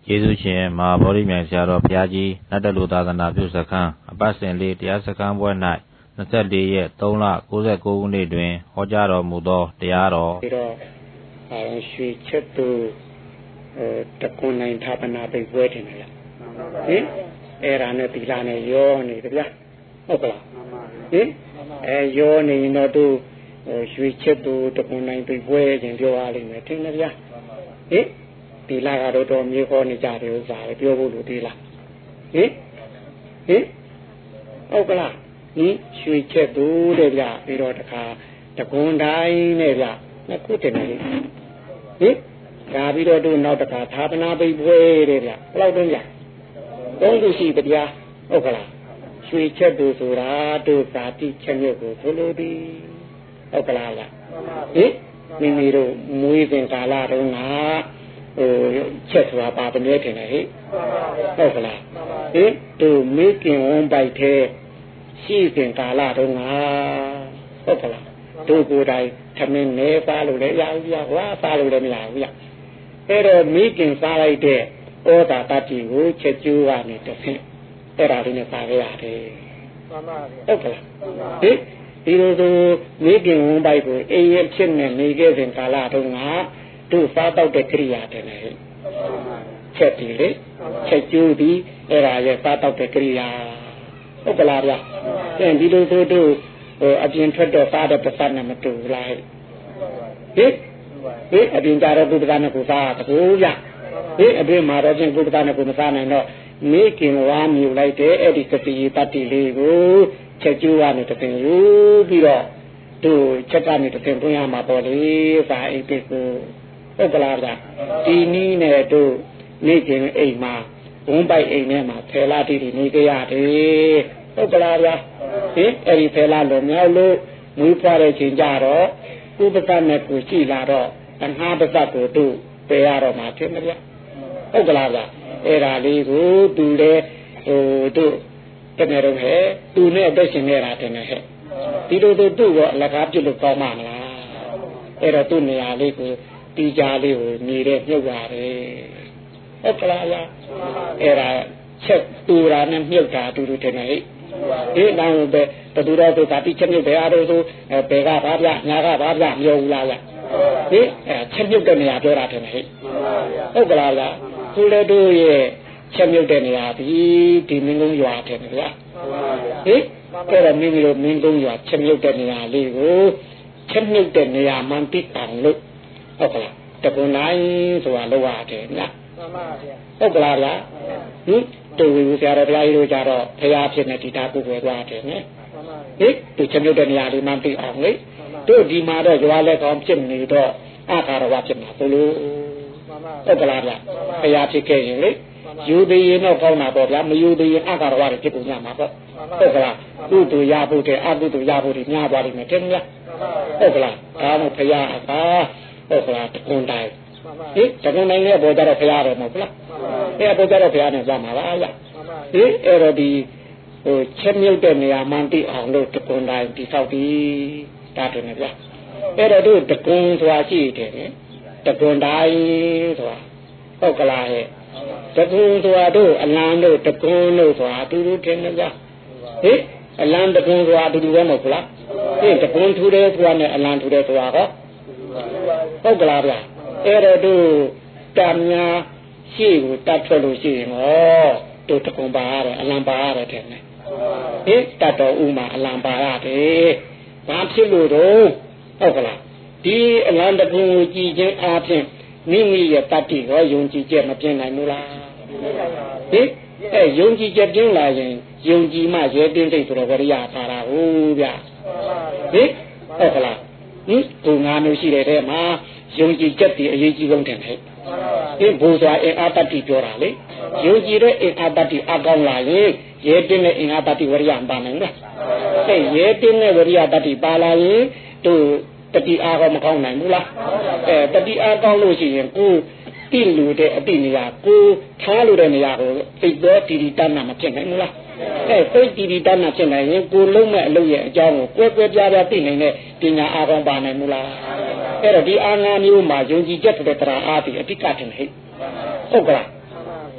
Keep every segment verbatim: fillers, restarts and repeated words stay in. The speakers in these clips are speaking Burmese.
ကျေးဇူးရှင်မဟာဗောဓိမြိုင်ဆရာတော်ဘုရားကြီးနတ်တလူသာသနာပြုစခန်းအပတ်စဉ်လေးတရားစခန်းပွဲ၌၂၄ရက်၃လ၉၉ခုနှစ်တွင်ဟောကြားတော်မူသောတရားတော်ပြီးတော့ရွှေချက်သူတကွန်နိုင်ဌာပနာပိတ်ပွဲတင်တယ်လားဟင်အဲ့ဒါနဲ့ဒီလာနဲ့ရောနေတယ်ဗျာဟုတ်ကလားဟင်အဲရောနေရင်တော့သူရွှေချက်သူတကွန်နိုင်ပိတ်ပွဲခြင်းပြောရလိမ့်မယ်ထင်တယ်ဗျာဟင်ဒီလာကတော့တော်မြေခေါ်နေကြတယ်ဥစ္စာပဲပြောဖို့လိုသေးလားဟင်ဟင်ဟုတ်ကလားဟင်ရွှေချက်သူတဲ့ဗျာပြီးတော့တခါတကွန်တိုင်းနဲ့ဗျာနှစ်ခုတင်တယ်ဟင်ဒါပြီးတော့တို့နောက်တခါဌာပနာပိတ်ပွဲတဲ့ဗျာဘယ်လောက်တုံးဗျာသုံးခုရှိတယ်ဗျာဟုတ်ကလားရွှေချက်သူဆိုတာတို့ဇာတိချက်မြုပ်ကိုဆိုလိုသည်ဟုတ်ကလားလားဟင်မိမိတို့မွေးစဉ်ကာလတုန်းကဟိုချက်ဆိုတာပါပနေထင်တယ်ဟဲ့ဟုတ်ကလားဟင်တို့မိခင်ဝန်းပိုက်သေးရှိစဉ်ကာလတုန်းကဟုတ်ကလားတို့ကိုယ်တိုင်သမင်းနေစားလို့လည်းရဘူးဗျာဟွာစားလို့လည်းမရဘူးဗျာအဲ့တော့မိခင်စားလိုက်တဲ့ဩတာတတိကိုချက်ကျိုးကနေတစ်ဆင့်အဲ့ဒါလေးနဲ့စားရရတယ်မှန်ပါဗျာဟုတ်ကလားဟင်ဒီလိုဆိုမိခင်ဝန်းပိုက်ကိုအေးရဖြစ်နေနေခဲ့စဉ်ကာလတုန်းကတို့စားတော့တဲ့ကိရိယာတယ်လေချက်ဒီလေချက်ကျိုးဒီအဲ့ဒါရဲ့စားတော့တဲ့ကိရိယာဟုတ်ကလားဗျာအဲ့ဒီလိုဆိုတို့ဟိုအပြင်ထွက်တော့စားတဲ့ပတ်စံနဲ့မတူလားဟဲ့ဟင်ဟင်အပြင်ကြတော့ဘုရားနဲ့ကိုစားတကူဗျာဟင်အပြင်မှာတော့ချင်းဘုရားနဲ့ကိုမစားနိုင်တော့မိခင်ဝါမြူလိုက်တဲ့အဲ့ဒီကတိတတ္တိလေးကိုချက်ကျိုးကနေတပင်ယူပြီးတော့တို့ချက်ကနေတပင်တွင်းရမှာပေါ့လေစာအိတ်ကိုဟုတ်ကလားဗျာဒီနည်းနဲ့တို့နေခင်အိမ်မှာဝန်းပိုက်အိမ်ထဲမှာဖယ်လာတိတိနေကြရတယ်ဟုတ်ကလားဗျာဟင်အဲ့ဒီဖယ်လာလို့မြောက်လို့မွေးဖွားတဲ့ချိန်ကြတော့ကုပ္ပကနဲ့ကိုရှိလာတော့တဏှာပစ္စကိုတို့ပယ်ရတော့မှာဖြစ်မဗျာဟုတ်ကလားဗျာအဲ့ဒါလေးကိုသူလေဟိုတို့တကယ်တော့ဟဲ့သူနဲ့အသက်ရှင်နေတာတင်နေဟဲ့ဒီလိုတို့သူ့ကိုအလကားပြုတ်လို့ကောင်းမှာမလားအဲ့တော့သူ့နေရာလေးကိုတီးကြလေးကိုနေတဲ့မြုပ်ရတယ်ဟုတ်ကလားဗျာအဲ့ဒါချက်တူတာနဲ့မြုပ်တာအတူတူတင်နေဟဲ့ဒီနောက်ပဲတူတော်သူကတိချက်မြုပ်တယ်အားလို့ဆိုဘယ်ကဘာဗျာညာကဘာဗျာမပြောဘူးလားဗျာဟင်အဲချက်မြုပ်တဲ့နေရာပြောတာတင်နေဟဲ့ဟုတ်ကလားဗျာသူလည်းတို့ရဲ့ချက်မြုပ်တဲ့နေရာဒီဒီမင်းကုန်းရွာတယ်ဗျာဟင်အဲ့တော့မိမိတို့မင်းကုန်းရွာချက်မြုပ်တဲ့နေရာလေးကိုချက်မြုပ်တဲ့နေရာမှန်တိအောင်လို့ဟုတ်ကလားတကွန်နိုင်ဆိုတာလောက်ရတယ်နော်မှန်ပါဗျာဟုတ်ကလားဗျာဟင်တူဝီဆရာတော်ဘုရားကြီးတို့ကြတော့ဘုရားဖြစ်နေဒီတာပုဂ္ဂိုလ်သွားတယ်နော်ဟင်သူချက်မြုပ်တဲ့နေရာလေးမှန်တိအောင်လေတို့ဒီမှာတော့ရွာလက်ကောင်ဖြစ်နေတော့အခါတော်ဝဖြစ်မှာဘလို့ဟုတ်ကလားဗျာဘုရားဖြစ်ခဲ့ရင်လေယူသေးရင်တော့ကောင်းတာပေါ့ဗျာမယူသေးရင်အခါတော်ဝဖြစ်ပုံရမှာပေါ့ဟုတ်ကလားကုသိုလ်ရဖို့တဲ့အကုသိုလ်ရဖို့တွေများသွားလိမ့်မယ်ထင်မလားဟုတ်ကလားဒါမှဘုရားအခါဟုတ်ကလားတကွန်တိုင်းဟင်တကွန်တိုင်းရဲ့ဘောကြတော့ဘုရားတယ်မဟုတ်လားအဲ့ဘောကြတော့ဘုရားနဲ့ကြမှာပါဗျာဟင်အဲ့တော့ဒီဟိုချက်မြုပ်တဲ့နေရာမှန်တိအောင်လို့တကွန်တိုင်းဒီဆောက်ပြီးတာတယ်ဗျာအဲ့တော့တို့တကွန်ဆိုတာရှိတယ်တကွန်တိုင်းဆိုတာဟုတ်ကလားဟဲ့တကွန်ဆိုတာတို့အလံတို့တကွန်တို့ဆိုတာအတူတူထင်တယ်ဗျာဟင်အလံတကွန်ဆိုတာအတူတူပဲမဟုတ်လားဟင်တကွန်ထူတယ်ဆိုတာနဲ့အလံထူတယ်ဆိုတာဟောဟုတ်ကလားဗျာအဲ့တော့တို့တမ်းများရှေ့ကိုတတ်ထွက်လို့ရှိရင်ဟောတို့တကွန်ပါရတယ်အလံပါရတယ်တဲ့ဟင်တတ်တော်ဥမှာအလံပါရတယ်ဘာဖြစ်လို့တော့ဟုတ်ကလားဒီအလံတကွန်ကိုကြည်ခြင်းအားဖြင့်မိမိရဲ့တတ္တိရောယုံကြည်ချက်မပြင်းနိုင်ဘူးလားဟင်အဲယုံကြည်ချက်ပြင်းလာရင်ယုံကြည်မှရဲတင်းစိတ်ဆိုတော့ဝရိယပါတာဟုတ်ဗျာဟင်ဟုတ်ကလားဟင်ဒီငါမျိုးရှိတဲ့ထဲမှာယုံကြည်ချက်ဒီအရေးကြီးဆုံးတယ်ဟဲ့ဒီဘုရားအင်အားတတ္တိပြောတာလေယုံကြည်တဲ့အင်အားတတ္တိအကောင်းလာရင်ရဲတင်းတဲ့အင်အားတတ္တိဝရိယပါနိုင်လားအဲရဲတင်းတဲ့ဝရိယတတ္တိပါလာရင်တို့တတိအားကောမကောင်းနိုင်ဘူးလားအဲတတိအားကောင်းလို့ရှိရင်ကိုတိလူတဲ့အတိနေရာကိုထားလို့တဲ့နေရာကိုသိတော့တီတီတန်းနာမဖြစ်နိုင်ဘူးလားအဲသိတီတီတန်းနာဖြစ်နိုင်ရင်ကိုလုံးမဲ့အလုပ်ရဲ့အကြောင်းကိုကွဲကွဲပြားပြားသိနိုင်တဲ့ပညာအားကောင်းပါနိုင်ဘူးလားအဲ့တော့ဒီအာငါမျိုးမှာယုံကြည်ချက်တဲ့တရားအားဒီအတိကတင်ဟဲ့ဟုတ်ကလားဟ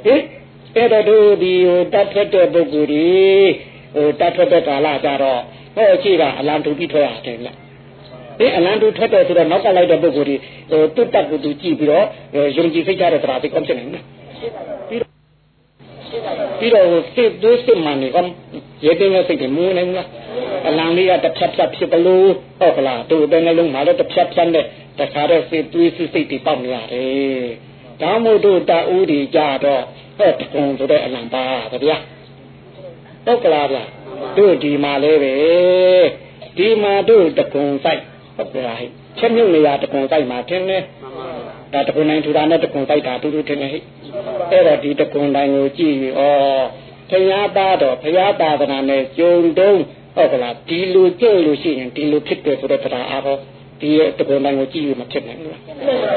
ဟင်အဲ့တော့တို့ဒီဟိုတတ်ထွက်တဲ့ပုဂ္ဂိုလ်တွေဟိုတတ်ထွက်တဲ့ကာလကြတော့ဟောရှိတာအလံတူပြီးထွက်ရတယ်လားဒီအလံတူထွက်တဲ့ဆိုတော့နောက်ကလိုက်တဲ့ပုဂ္ဂိုလ်တွေဟိုတုတ်တက်ကိုသူကြည့်ပြီးတော့ယုံကြည်စိတ်ချတဲ့တရားသိကောင်းဖြစ်နေတယ်ပြီးတော့ပြီးတော့စိတ်သွေးစိတ်မှန်နေကောရဲတဲ့စိတ်တွေမူးနေလားအလံလေးကတစ်ဖြတ်ဖြတ်ဖြစ်တယ်လို့ဟုတ်ကလားတို့တဲ့နှလုံးမှာလည်းတစ်ဖြတ်ဖြတ်နဲ့တခါတော့စိတ်သွေးစိတ်တွေပေါက်နေရတယ်ဒါမို့တို့တာဦးတွေကြတော့ဟဲ့တကုံဆိုတဲ့အလံပါဗျာဟုတ်ကလားဗျာတို့ဒီမှာလဲပဲဒီမှာတို့တကုံဆိုင်ဟုတ်ကလားဟဲ့ချက်မြုပ်နေရတကုံဆိုင်မှာထင်းနေဒါတကုံတိုင်းထူတာနဲ့တကုံဆိုင်တာတူတူထင်းနေဟဲ့အဲ့တော့ဒီတကုံတိုင်းကိုကြည့်ပြီးဩဘုရားသားတော်ဘုရားသာသနာနဲ့ကြုံတုံးဟုတ်ကလားဒီလိုကြည့်လို့ရှိရင်ဒီလိုဖြစ်တယ်ဆိုတဲ့တရားအားတော့ဒီတကုံတိုင်းကိုကြည့်ပြီးမဖြစ်နိုင်ဘူးလားဟင်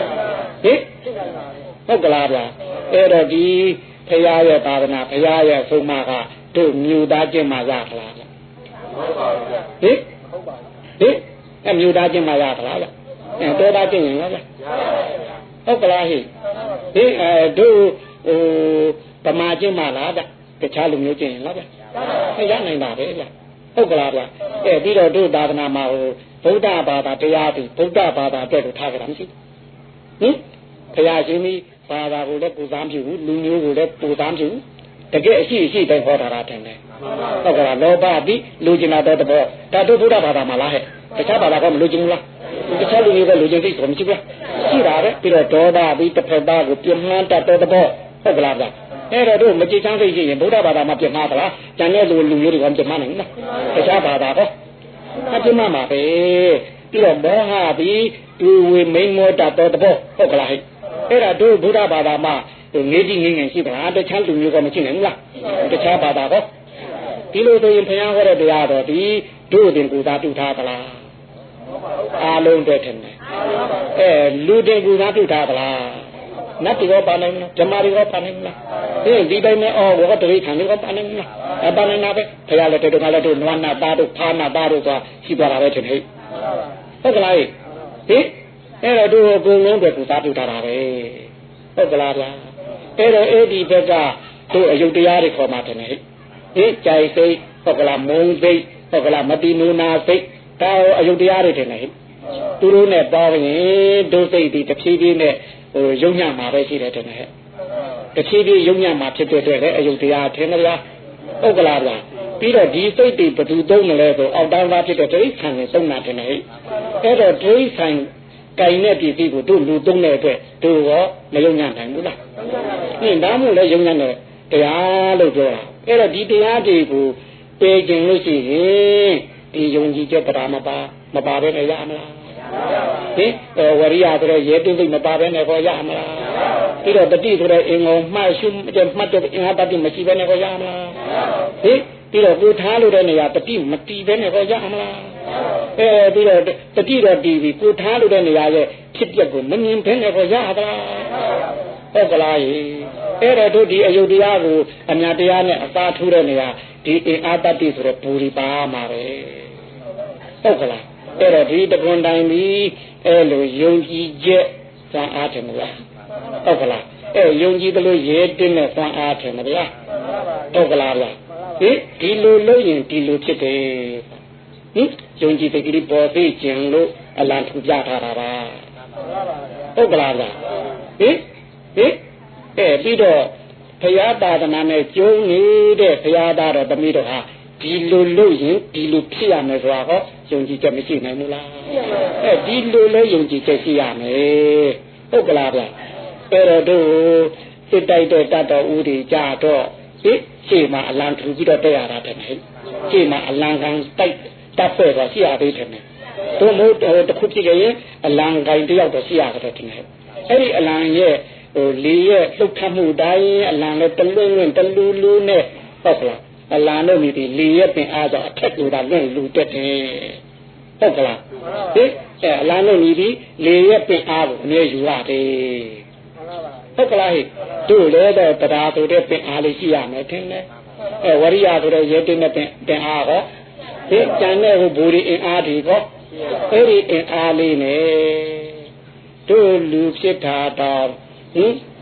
ဟုတ်ကလားဗျာအဲ့တော့ဒီဘုရားရဲ့သာသနာဘုရားရဲ့ဆုံးမကတို့မြို့သားချင်းမှရခလားဗျာဟင်ဟင်အမြို့သားချင်းမှရခလားဗျာအဲတောသားချင်းရင်လားဗျာဟုတ်ကလားဟိဟင်အဲတို့ဟိုဗမာချင်းမှလားဗျာတခြားလူမျိုးချင်းရင်လားဗျာအဲရနိုင်တာပဲဗျာဟုတ်ကလားဗျာအဲပြီးတော့တို့သာသနာမှာဟိုဗုဒ္ဓဘာသာတရားပြီးဗုဒ္ဓဘာသာအတွက်ကိုထားကြတာမရှိဘူးဟင်ဘုရားရှင်ကြီးဘာသာကိုလည်းပူဇော်ပြုဘူးလူမျိုးကိုလည်းပူဇော်ပြုတကယ်အရှိအရှိတိုင်းဟောတာတာတယ်ဟုတ်ကလားလောဘပြီးလူကျင်တာတော့တဘောဒါတို့ဗုဒ္ဓဘာသာမှာလားဟဲ့တခြားဘာသာကမလူကျင်ဘူးလားတခြားလူမျိုးကလူကျင်သိဆိုမရှိဘူးလားရှိတာပဲပြီးတော့ဒေါသပြီးတစ်ဖက်သားကိုပြင်းမှန်းတတ်တော့တဘောဟုတ်ကလားဗျအဲ့တော့တို့မကြည်ချမ်းသိရှိရင်ဗုဒ္ဓဘာသာမှာပြင်းမှားသလားကျန်တဲ့လူလူမျိုးတွေကပြင်းမှားနိုင်လားတခြားဘာသာတော့အပြင်းမှားမှာပဲပြီးတော့မောဟပြီးသူဝေမိန်မောတတ်တော့တဘောဟုတ်ကလားဟဲ့အဲ့ဒါတို့ဗုဒ္ဓဘာသာမှာငေးကြီးငေးငယ်ရှိတာတခြားလူမျိုးကမရှိနိုင်ဘူးလားတခြားဘာသာတော့ဒီလိုဆိုရင်ဘုရားဟောတဲ့တရားတော်ဒီတို့တင်ကူသာတူထားသလားအားလုံးတည်းထင်တယ်အဲလူတင်ကူသာတူထားသလားနတ်တွေကပါနိုင်မလားဓမ္မတွေကပါနိုင်မလားဟင်းဒီတိုင်းနဲ့အော်ဘောတရိခံတွေကပါနိုင်မလားအပါနိုင်တာပဲဘုရားလည်းတို့ကလည်းတို့နွားနာသားတို့ဖားနာသားတို့ဆိုတာရှိသွားတာပဲထင်ဟဲ့ဟုတ်ကလားဟင်အဲ့တော့တို့အကုန်လုံးတည်းကူသာတူထားတာပဲဟုတ်ကလားဗျာအဲ့တော့အဲ့ဒီဘက်ကတို့အယုတ်တရားတွေခေါ်မှတယ်ဟဲ့ဟင်ကြိုက်စိတ်ဟုတ်ကလားမုန်းစိတ်ဟုတ်ကလားမတိနူနာစိတ်ဒါအယုတ်တရားတွေတယ်ဟဲ့သူတို့နဲ့ပေါင်းရင်တို့စိတ်ဒီတစ်ဖြည်းဖြည်းနဲ့ဟိုယုံညံ့မှာပဲရှိတယ်တဲ့ဟဲ့တစ်ဖြည်းဖြည်းယုံညံ့မှာဖြစ်တဲ့အတွက်လည်းအယုတ်တရားထင်ကြလားဟုတ်ကလားဗျာပြီးတော့ဒီစိတ်တွေဘယ်သူသုံးမလဲဆိုအောက်တန်းသားဖြစ်တဲ့ဒိဋ္ဌိဆံကိုသုံးတာတယ်ဟဲ့အဲ့တော့ဒိဋ္ဌိဆံကင်တဲ့ပြည်ပြည်ကိုတို့လူသုံးတဲ့အတွက်တို့ရောမယုံညံ့နိုင်ဘူးလားဟင်ဒါမှမဟုတ်လည်းယုံညံ့တဲ့တရားလို့ပြောတာအဲ့တော့ဒီတရားတွေကိုပေကျင်လို့ရှိရင်ဒီယုံကြည်ချက်တရားမပါမပါဘဲနဲ့ရမလားဟင်ဝရိယဆိုတဲ့ရဲတုံးစိတ်မပါဘဲနဲ့ခေါ်ရမလားပြီးတော့တတိဆိုတဲ့အင်္ဂုံမှတ်ရှုမှတ်တဲ့အင်္ဂါတတိမရှိဘဲနဲ့ခေါ်ရမလားဟင်ပြီးတော့ကိုထားလို့တဲ့နေရာတတိမတီးဘဲနဲ့ခေါ်ရမလားအဲပြီးတော့တတိတော့တီးပြီးကိုထားလို့တဲ့နေရာရဲ့ဖြစ်ပျက်ကိုမမြင်ဘဲနဲ့ခေါ်ရသလားဟုတ်ကလားဟိအဲ့တော့တို့ဒီအယုတ်တရားကိုအမြတ်တရားနဲ့အသာထူးတဲ့နေရာဒီအင်အားတတိဆိုတဲ့ဘူရီပါမှာပဲဟုတ်ကလားအဲ့တော့ဒီတကွန်တိုင်းပြီးအဲ့လိုယုံကြည်ချက်စွမ်းအားတယ်မလားဟုတ်ကလားအဲ့ယုံကြည်တယ်လို့ရဲတင်းနဲ့စွမ်းအားတယ်မလားဟုတ်ကလားဗျာဟင်ဒီလိုလို့ရင်ဒီလိုဖြစ်တယ်ဟင်ယုံကြည်တဲ့ကလေးပေါ်သိခြင်းလို့အလံထူပြထားတာပါဟုတ်ကလားဗျာဟင်ဟင်အဲပြီးတော့ဘုရားသာသနာနဲ့ကျုံနေတဲ့ဘုရားသားတော်သမီးတော်ဟာဒီလိုလို့ရင်ဒီလိုဖြစ်ရမယ်ဆိုတာဟောယုံကြည်ချက်မရှိနိုင်ဘူးလားအဲဒီလိုလဲယုံကြည်ချက်ရှိရမယ်ဟုတ်ကလားဗျအဲ့တော့တို့စစ်တိုက်တဲ့တတ်တော်ဦးတွေကြတော့ဟိရှေ့မှာအလံထူပြီးတော့တက်ရတာတယ်ဟဲ့ရှေ့မှာအလံကန်တိုက်တပ်ဖွဲ့တော့ရှိရသေးတယ်တို့မို့တခုဖြစ်ရင်အလံကန်တယောက်တော့ရှိရတယ်တဲ့အဲ့ဒီအလံရဲ့ဟိုလေရဲ့လှုပ်ခတ်မှုတိုင်းအလံနဲ့တလွန်းလွန်းတလူလူနဲ့ဟုတ်ကလားအလံတို့မြည်ဒီလေရဲ့ပင်အားကြောင့်အထက်လူတာလွင့်လူတက်တယ်ဟုတ်ကလားဟင်အဲအလံတို့မြည်ဒီလေရဲ့ပင်အားကိုအမြဲယူရတယ်ဟုတ်ကလားဟိတို့လည်းတော့တရားဆိုတဲ့ပင်အားလေးရှိရမယ်ထင်တယ်အဲဝရိယဆိုတဲ့ရဲတင်းတဲ့ပင်ပင်အားဟောဒီကျန်တဲ့ဟိုဘူရီအင်အားဒီဟောအဲ့ဒီအင်အားလေးနဲ့တို့လူဖြစ်တာတော့ဟင်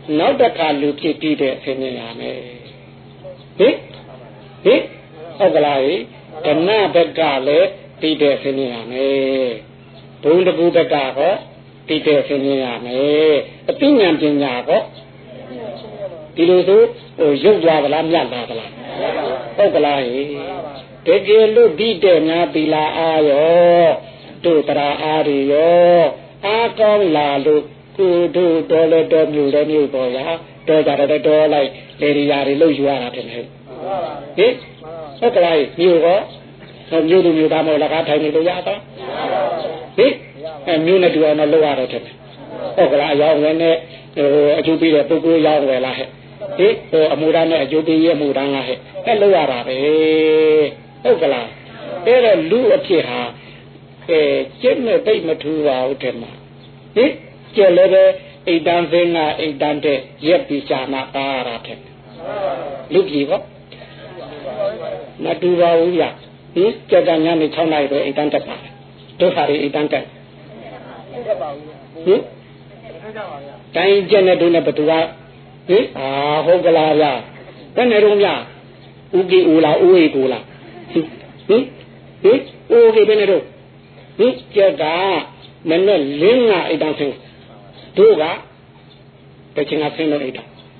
နောက်တစ်ခါလူဖြစ်ပြီးတဲ့ဆင်းရဲရမယ်ဟင်ဟင်ဟုတ်ကလားဓမ္မဘက်ကလည်းပြီးတဲ့ဆင်းရဲရမယ်ဘုံတကူဘက်ကဟောပြီးတဲ့ဆင်းရဲရမယ်အသိဉာဏ်ပညာဟောဒီလိုဆိုဟိုရုပ်သွားသလားမြတ်လာသလားဟုတ်ကလားတကယ်လို့ပြီးတဲ့များပြီလားအာရောတို့တရားအားတွေရောအားကောင်းလာလို့ကိုတို့တော်လည်းတော်မျိုးလည်းမျိုးပေါ်ရတော်ကြတယ်တော်လိုက်လေရီယာတွေလှုပ်ယူရတာတယ်ဟင်ဟုတ်ကလားမျိုးရောမျိုးတို့မျိုးသားမဟုတ်လားကားထိုင်နေလို့ရတော့ဟင်အဲမျိုးနဲ့တူအောင်တော့လှုပ်ရတော့တယ်ဟုတ်ကလားအယောင်လည်းနဲ့ဟိုအကျိုးပေးတဲ့ပုဂ္ဂိုလ်ရောက်ပဲလားဟဲ့ဟင်ဟိုအမှုရမ်းနဲ့အကျိုးပေးရဲ့အမှုရမ်းလားဟဲ့အဲလှုပ်ရတာပဲဟုတ်ကလားအဲ့တော့လူအဖြစ်ဟာအဲကျင့်နဲ့တိတ်မထူပါဘူးတဲ့မှာဟင်ကျက်လည်းပဲအိတ်တန်းစင်းကအိတ်တန်းတဲ့ရက်ပြီးရှာနာပါရတဲ့လူကြီးကောမတူပါဘူးရဟင်ကျက်ကညနေ၆နာရီပဲအိတ်တန်းတက်ပါဒုက္ခတွေအိတ်တန်းတက်ဟင်တိုင်းကျက်နဲ့တို့နဲ့ဘသူကဟင်အာဟုတ်ကလားဗျဘယ်နဲ့တော့ဗျဥကိဦးလားဥဝေကိုလားဟင်ဟင်ဥကိဘယ်နဲ့တော့ဟင်ကျက်ကမနဲ့လင်းကအိတ်တန်းစင်းတို့ကတချင်ကဆင်းလို့အိတ်တာ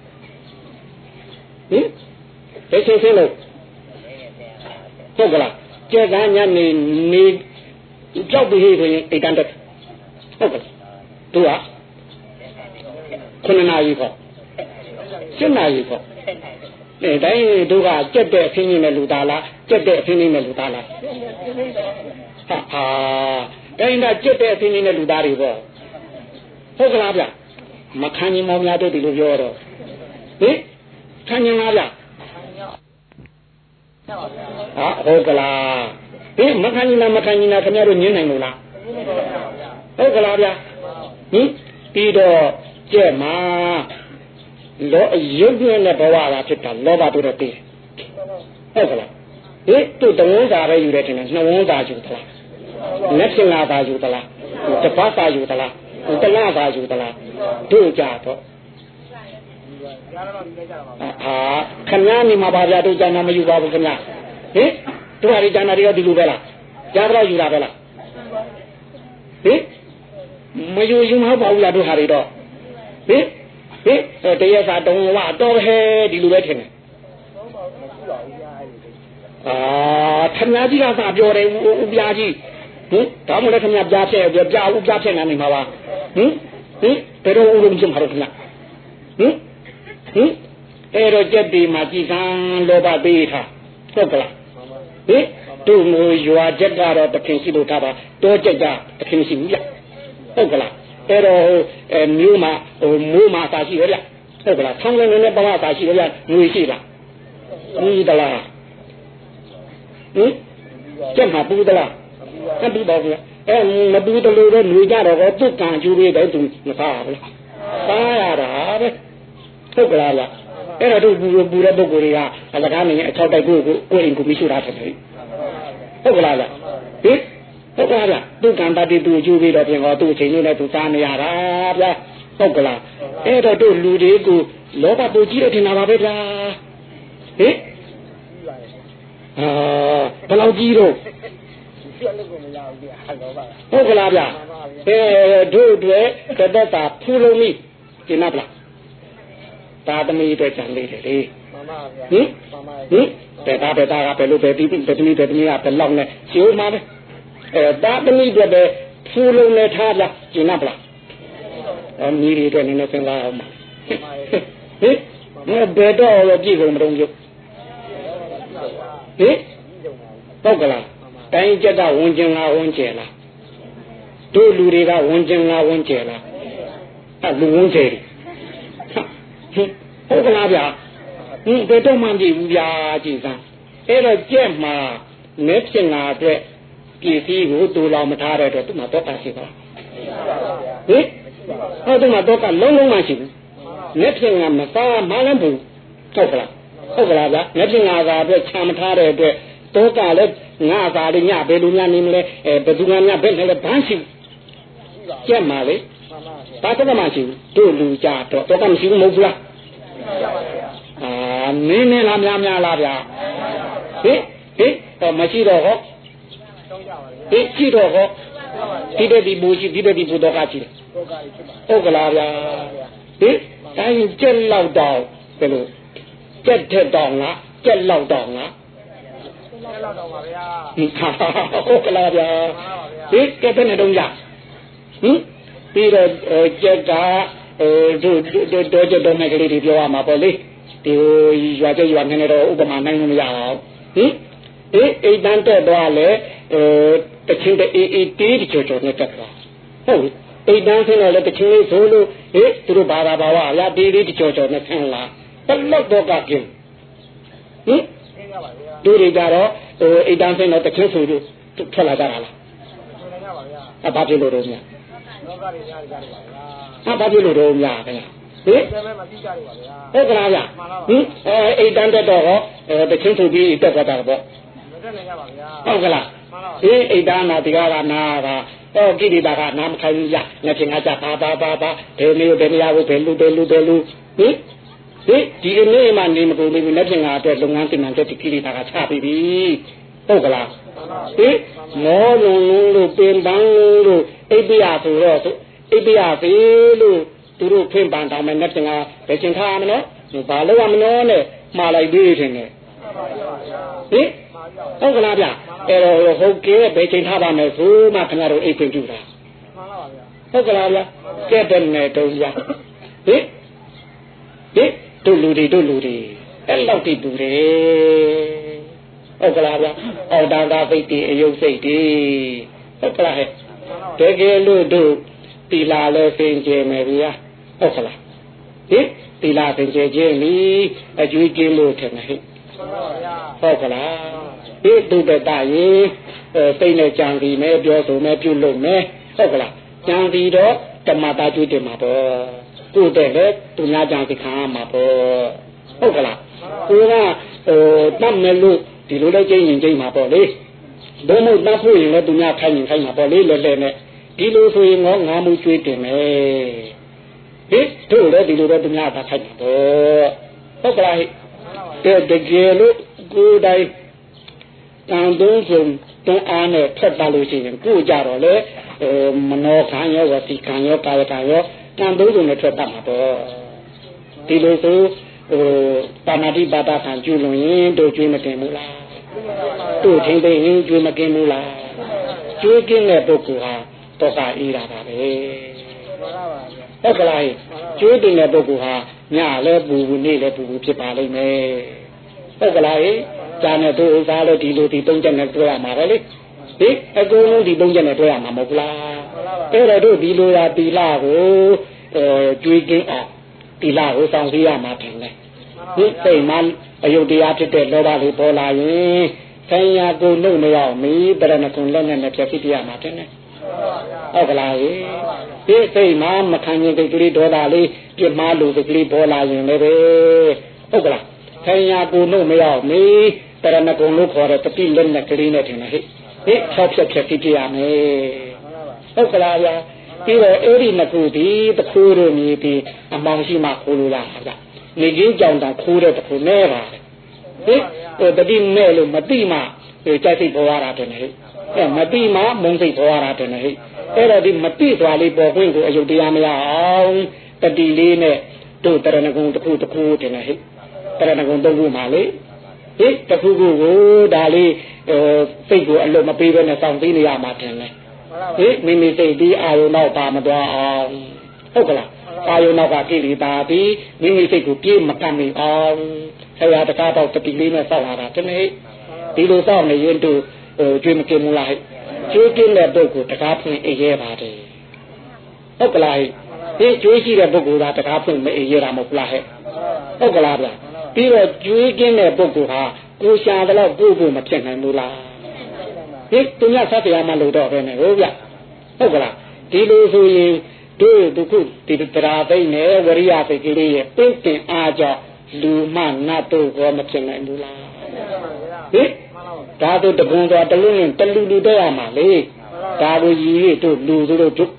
ဟင်တချင်ဆင်းလို့ဟုတ်ကလားကျက်ကညနေနေကြောက်ပြီးဆိုရင်အိတ်တန်းတက်ဟုတ်ကလားတို့ကခုနှစ်နာရီပေါ့ရှစ်နာရီပေါ့အဲတိုင်းတို့ကကြက်တဲ့အဖင်းကြီးနဲ့လူသားလားကြက်တဲ့အဖင်းကြီးနဲ့လူသားလားဟာဟာတိုင်းကကြက်တဲ့အဖင်းကြီးနဲ့လူသားတွေပေါ့ဟုတ်ကလားဗျမခံရင်မောင်များတို့ဒီလိုပြောတော့ဟင်ခံရင်လားဗျဟာဟုတ်ကလားဟင်မခံရင်လားမခံရင်လားခင်ဗျားတို့ညင်းနိုင်လို့လားဟုတ်ကလားဗျဟင်ပြီးတော့ကျက်မှာလောရုပ်နဲ့ဘဝလာဖြစ်တာလောဘတို့တော့ပြီးဟုတ်ကလားဟင်သူတဝန်းစာပဲယူတယ်ထင်တယ်နှဝန်းစာယူသလားလက်ရှင်လာစာယူသလားတပတ်စာယူသလားတလားစာယူသလားတို့ကြတော့အာခင်ဗျားနေမှာပါဗျာတို့ကြမ်းမယူပါဘူးခင်ဗျာဟင်တို့ဟာဒီကြမ်းတာတွေရောဒီလိုပဲလားကြားတော့ယူတာပဲလားဟင်မယူယူမဟုတ်ပါဘူးလားတို့ဟာတွေတော့ဟင်ဟင်တရစာတုံးဝတော့ဟဲဒီလိုပဲထင်တယ်အာခင်ဗျားကြီးကသာပြောတယ်ဦးပြားကြီးဟင်ဒါမှလည်းခင်ဗျားပြားဖြဲ့ပြပြဦးပြားဖြဲ့နေမှာပါဟင်ဟင်ဘယ်တော့ဦးလုံးချင်မှာတော့ခင်ဗျာဟင်ဟင်အဲ့တော့ကြက်ဒီမှာကြည်စမ်းလောဘပေးထားဟုတ်ကလားဟင်တို့မျိုးရွာချက်ကတော့တခင်ရှိလို့ထားပါတောချက်ကတခင်ရှိဘူးဗျဟုတ်ကလားအဲ့တော့အဲမျိုးမှာဟိုမိုးမှာသာရှိရဗျဟုတ်ကလားဆောင်းလည်းလည်းပဝါသာရှိရဗျငွေရှိလားဘူးတလားဟင်ကျက်မှာဘူးတလားမဘူးပါဘူးအဲမဘူးတလို့တော့ငွေကြတော့သူ့ကံကျူးလေးတော့သူမစားဘူးလားစားရတာပဲဟုတ်ကလားဗျအဲ့တော့တို့ပူပူတဲ့ပုဂ္ဂိုလ်တွေကအလကားနေအချောက်တိုက်ကိုကိုကိုအိမ်ကိုမရှိတာတယ်ဟုတ်ကလားဗျဟင်ဟုတ်ကလားဗျသူကံတတိသူကျူးပြီးတော့ပြင်တော့သူ့အချိန်လေးနဲ့သူစားနေရတာဗျဟုတ်ကလားအဲ့တော့တို့လူတွေကိုလောဘပူကြီးတယ်ထင်တာပါပဲဗျာဟင်အာဘယ်လောက်ကြီးတော့ဟုတ်ကလားဗျအဲတို့တွေတသက်တာဖူးလုံးကြီးကျင်နာပလားသာသမီတွေကြံလေးတယ်လေဟင်ဟင်တဲ့ဒါပဲဒါကပဲလို့ပဲပြီးပြီးသမီးတွေသမီးကဘယ်လောက်နဲ့ရှိဦးမှာပဲအဲသာသမီတွေပဲဖူးလုံးနဲ့ထားလားကျင်နာပလားအမီးတွေနည်းနည်းစဉ်းစားအောင်ပါဟင်ဘယ်တော့ရပြည့်ကုန်မတော့ရုပ်ဟင်ဟုတ်ကလားတိုင်းကျက်ကဝန်ကျင်လားဝန်ကျင်လားတို့လူတွေကဝန်ကျင်လားဝန်ကျင်လားအဲလူဝန်ကျင်ဟုတ်ကလားဗျာဟင်ဘယ်တော့မှမကြည့်ဘူးဗျာကြည်စမ်းအဲ့တော့ကြက်မှာမဲဖြစ်လာအတွက်ပြည်စည်းကိုတူလောင်မထားတဲ့အတွက်သူ့မှာတော့တာရှိပါဟင်ဟောသူ့မှာတော့ကလုံးလုံးမှရှိဘူးမဲဖြစ်လာမစားမလည်းဘူးဟုတ်ကလားဟုတ်ကလားဗျာမဲဖြစ်လာတာအတွက်ချာမထားတဲ့အတွက်တော့ကလည်းငါသာလေးညဘယ်လိုများနေမလဲအဲဘယ်သူမှညဘယ်နဲ့လဲဘန်းရှိကြက်မှာလေဟဒါတော့မှရှိဘူးတို့လူကြတော့တော့ကမရှိဘူးမဟုတ်ဘူးလားအာနင်းနေလားများများလားဗျာဟင်ဟင်တော့မရှိတော့ဟောဟင်ရှိတော့ဟောဒီတဲ့ဒီဘူရှိဒီတဲ့ဒီဘူတော့ကရှိတယ်ဟုတ်ကလားဗျာဟင်တိုင်းကျက်လောက်တော့ဘယ်လိုကျက်ထက်တော့လားကျက်လောက်တော့လားကျက်လောက်တော့ပါဗျာဟုတ်ကလားဗျာဟင်ကဲဘယ်နဲ့တော့ရဟင်ပြီးတော့ကျက်ကအဲတို့တို့တို့ကျတော့မဲ့ကလေးတွေပြောရမှာပေါ့လေဒီရွာကျရွာနေတော့ဥပမာနိုင်လို့မရအောင်ဟင်အေးအိမ်တန်းတက်သွားလဲအဲတချင်းတဲ့အေးအေးတေးတချို့ချို့နဲ့တက်သွားဟုတ်အိမ်တန်းဆင်းတော့လဲတချင်းလေးဆိုလို့ဟေးသူတို့ဘာသာဘာဝအရာတေးလေးတချို့ချို့နဲ့ဆင်းလာတလောက်တော့ကကင်းဟင်သူတွေကြတော့ဟိုအိမ်တန်းဆင်းတော့တချင်းဆိုလို့ထွက်လာကြတာလားအဘာဖြစ်လို့တော့များလောကတွေများကြတယ်ပါဗျာအဘာဖြစ်လို့တော့များခင်ဗျာဟင်ဟုတ်ကလားဗျာဟင်အဲအိမ်တန်းတက်တော့ဟောတချင်းဆိုပြီးတက်သွားတာပေါ့ဟုတ်ကလားဟင်အိမ်တန်းနာဒီကကနာကဟောကိရိတာကနာမခိုင်းဘူးရငါချင်းငါကြပါပါပါပါဘယ်လိုဘယ်နေရာကိုဘယ်လူဘယ်လူဘယ်လူဟင်ဟင်ဒီနေ့မှနေမကုန်သေးဘူးလက်ချင်းငါအတွက်လုပ်ငန်းတင်မှတဲ့ကိရိတာကချပြီးပြီဟုတ်ကလားဟင်မောလုံးလုံးလို့ပင်ပန်းလို့အိပ်ပြရဆိုတော့အိပ်ပြရပြီလို့သူတို့ဖွင့်ပန်တောင်းမယ်နဲ့တင်ကဘယ်ချင်းထားမလို့ဘာလို့ရမလို့နဲ့မှားလိုက်သေးတယ်နဲ့ဟင်ဟုတ်ကလားဗျအဲ့တော့ဟုတ်ကဲ့ဘယ်ချင်းထားပါမယ်ဆိုမှခင်ဗျားတို့အိတ်ခွင့်ပြုတာဟုတ်ကလားဗျကဲတဲ့နဲ့တုံးရဟင်ဟင်တို့လူတွေတို့လူတွေအဲ့လောက်တိတူတယ်ဟုတ်ကလားဗျအော်တန်တာစိတ်တွေအယုတ်စိတ်တွေဟုတ်ကလားဟဲ့တကယ်လို့တို့တီလာလဲစင်ကြယ်မယ်ဗျာဟုတ်ကလားဟင်တီလာစင်ကြယ်ခြင်းလီအကျွေးကင်းလို့ထင်တယ်ဟဲ့ဟုတ်ကလားဟင်သူတတရေစိတ်နဲ့ကြံစီမယ်ပြောဆိုမယ်ပြုလုပ်မယ်ဟုတ်ကလားကြံစီတော့ဓမ္မတာကျွေးတယ်မှာပေါ့ကိုယ်တည်းလေသူများကြံစီခံရမှာပေါ့ဟုတ်ကလားကိုကဟိုတတ်မယ်လို့ဒီလိုလေးကျင်းရင်ကျင်းမှာပေါ့လေဘုံမို့တတ်ဖို့ရင်လည်းသူများခိုင်းရင်ခိုင်းမှာပေါ့လေလဲလဲနဲ့ဒီလိုဆိုရင်ငေါငါမှုကျွေးတင်မယ်ဟိတို့လည်းဒီလိုတော့သူများသာခိုင်းမှာပေါ့ဟုတ်ကလားဟိတဲ့တကယ်လို့ကိုယ်တိုင်တန်တုံးဆုံးတွန်းအားနဲ့ဖက်ပါလို့ရှိရင်ကိုကြတော့လေမနောခံရောဝစီခံရောကာယခံရောတန်တုံးဆုံးနဲ့ထွက်ပါမှာပေါ့ဒီလိုဆိုဟိုပါဏာတိပါဒခံကျွလွန်ရင်တို့ကျွေးမတင်ဘူးလားတို့ထင်းသိရင်ကျွေးမကင်းဘူးလားကျွေးကင်းတဲ့ပုဂ္ဂိုလ်ဟာတော့ကအေးတာပါပဲဟုတ်ကလားကျွေးတင်တဲ့ပုဂ္ဂိုလ်ဟာညလည်းပူပူနေ့လည်းပူပူဖြစ်ပါလိမ့်မယ်ဟုတ်ကလားဂျာနဲ့တို့ဥစားလို့ဒီလိုဒီသုံးချက်နဲ့တွေ့ရမှာပဲလေဟိအကုန်လုံးဒီသုံးချက်နဲ့တွေ့ရမှာမဟုတ်လားအဲ့တော့တို့ဒီလိုရာတီလာကိုအဲကျွေးကင်းအောင်တီလာကိုစောင့်စည်းရမှာတင်တယ်ဒီစိတ်မှအယုတ်တရားဖြစ်တဲ့လောဘလေးပေါ်လာရင်ဆံရကိုနှုတ်မရောက်မီတရဏဂုံလက်နဲ့နဲ့ပြည့်စည်ပြရမှာတင်တယ်ဟုတ်ကလားဒီစိတ်မှမခံရင်စိတ်ကလေးဒေါသလေးပြစ်မှားလို့စိတ်ကလေးပေါ်လာရင်လည်းပဲဟုတ်ကလားဆံရကိုနှုတ်မရောက်မီတရဏဂုံလို့ခေါ်တဲ့တတိလက်နဲ့ကလေးနဲ့တင်တယ်ဟဲ့ဟိ၆ဖြတ်ဖြတ်ပြရမယ်ဟုတ်ကလားဗျာပြီးတော့အဲ့ဒီနှစ်ခုဒီတခုတို့မြည်ပြီးအမောင်ရှိမှခိုးလို့ရမှာဗျနေကြီးကြောင်တာခိုးတဲ့တခုနဲ့ပါဟိဟိုတတိမဲ့လို့မတိမှကြိုက်စိတ်ပေါ်ရတာတယ်ဟဲ့အဲမတိမှမုန်းစိတ်ပေါ်ရတာတယ်ဟဲ့အဲ့တော့ဒီမတိသွားလေးပေါ်ခွင့်ကိုအယုတ်တရားမရအောင်တတိလေးနဲ့တို့တရဏဂုံတစ်ခုတစ်ခုတင်တယ်ဟဲ့တရဏဂုံသုံးခုမှလေဟိတစ်ခုခုကိုဒါလေးဟိုစိတ်ကိုအလုံးမပေးဘဲနဲ့စောင့်သိနေရမှာတင်တယ်ဟိမိမိစိတ်ဒီအာယုံတော့ပါမသွားအောင်ဟုတ်ကလားအာယုံတော့ကကိလေသာပြီးမိမိစိတ်ကိုပြေးမကမ်းနေအောင်ဆရာတကားတော့တတိလေးနဲ့စောင့်လာတာတနေ့ဒီလိုစောင့်နေရင်တို့ဟိုကျွေးမกินဘူးလားကျွေးกินတဲ့ပုဂ္ဂိုလ်တကားဖွင့်အေးရဲပါတယ်ဟုတ်ကလားဒီကျွေးရှိတဲ့ပုဂ္ဂိုလ်ကတကားဖွင့်မအေးရဲတာမဟုတ်လားဟဲ့ဟုတ်ကလားဗျပြီးတော့ကျွေးกินတဲ့ပုဂ္ဂိုလ်ဟာကိုရှာတော့ကိုယ့်ကိုမဖြစ်နိုင်ဘူးလားဒီသူများဆက်တရားမှလို့တော့ပဲနဲ့ဟုတ်ဗျဟုတ်ကလားဒီလိုဆိုရင်တို့ဒုက္ခဒီတရားသိနေဝရိယစိတ်ကလေးရဲ့ပင့်တင်အားကြောင့်လူမနတ်တို့ကောမဖြစ်နိုင်ဘူးလားဟင်ဒါတို့တပွန်သွားတလူနဲ့တလူလူတော့ရမှာလေဒါတို့ကြီးတို့လူတို့တို့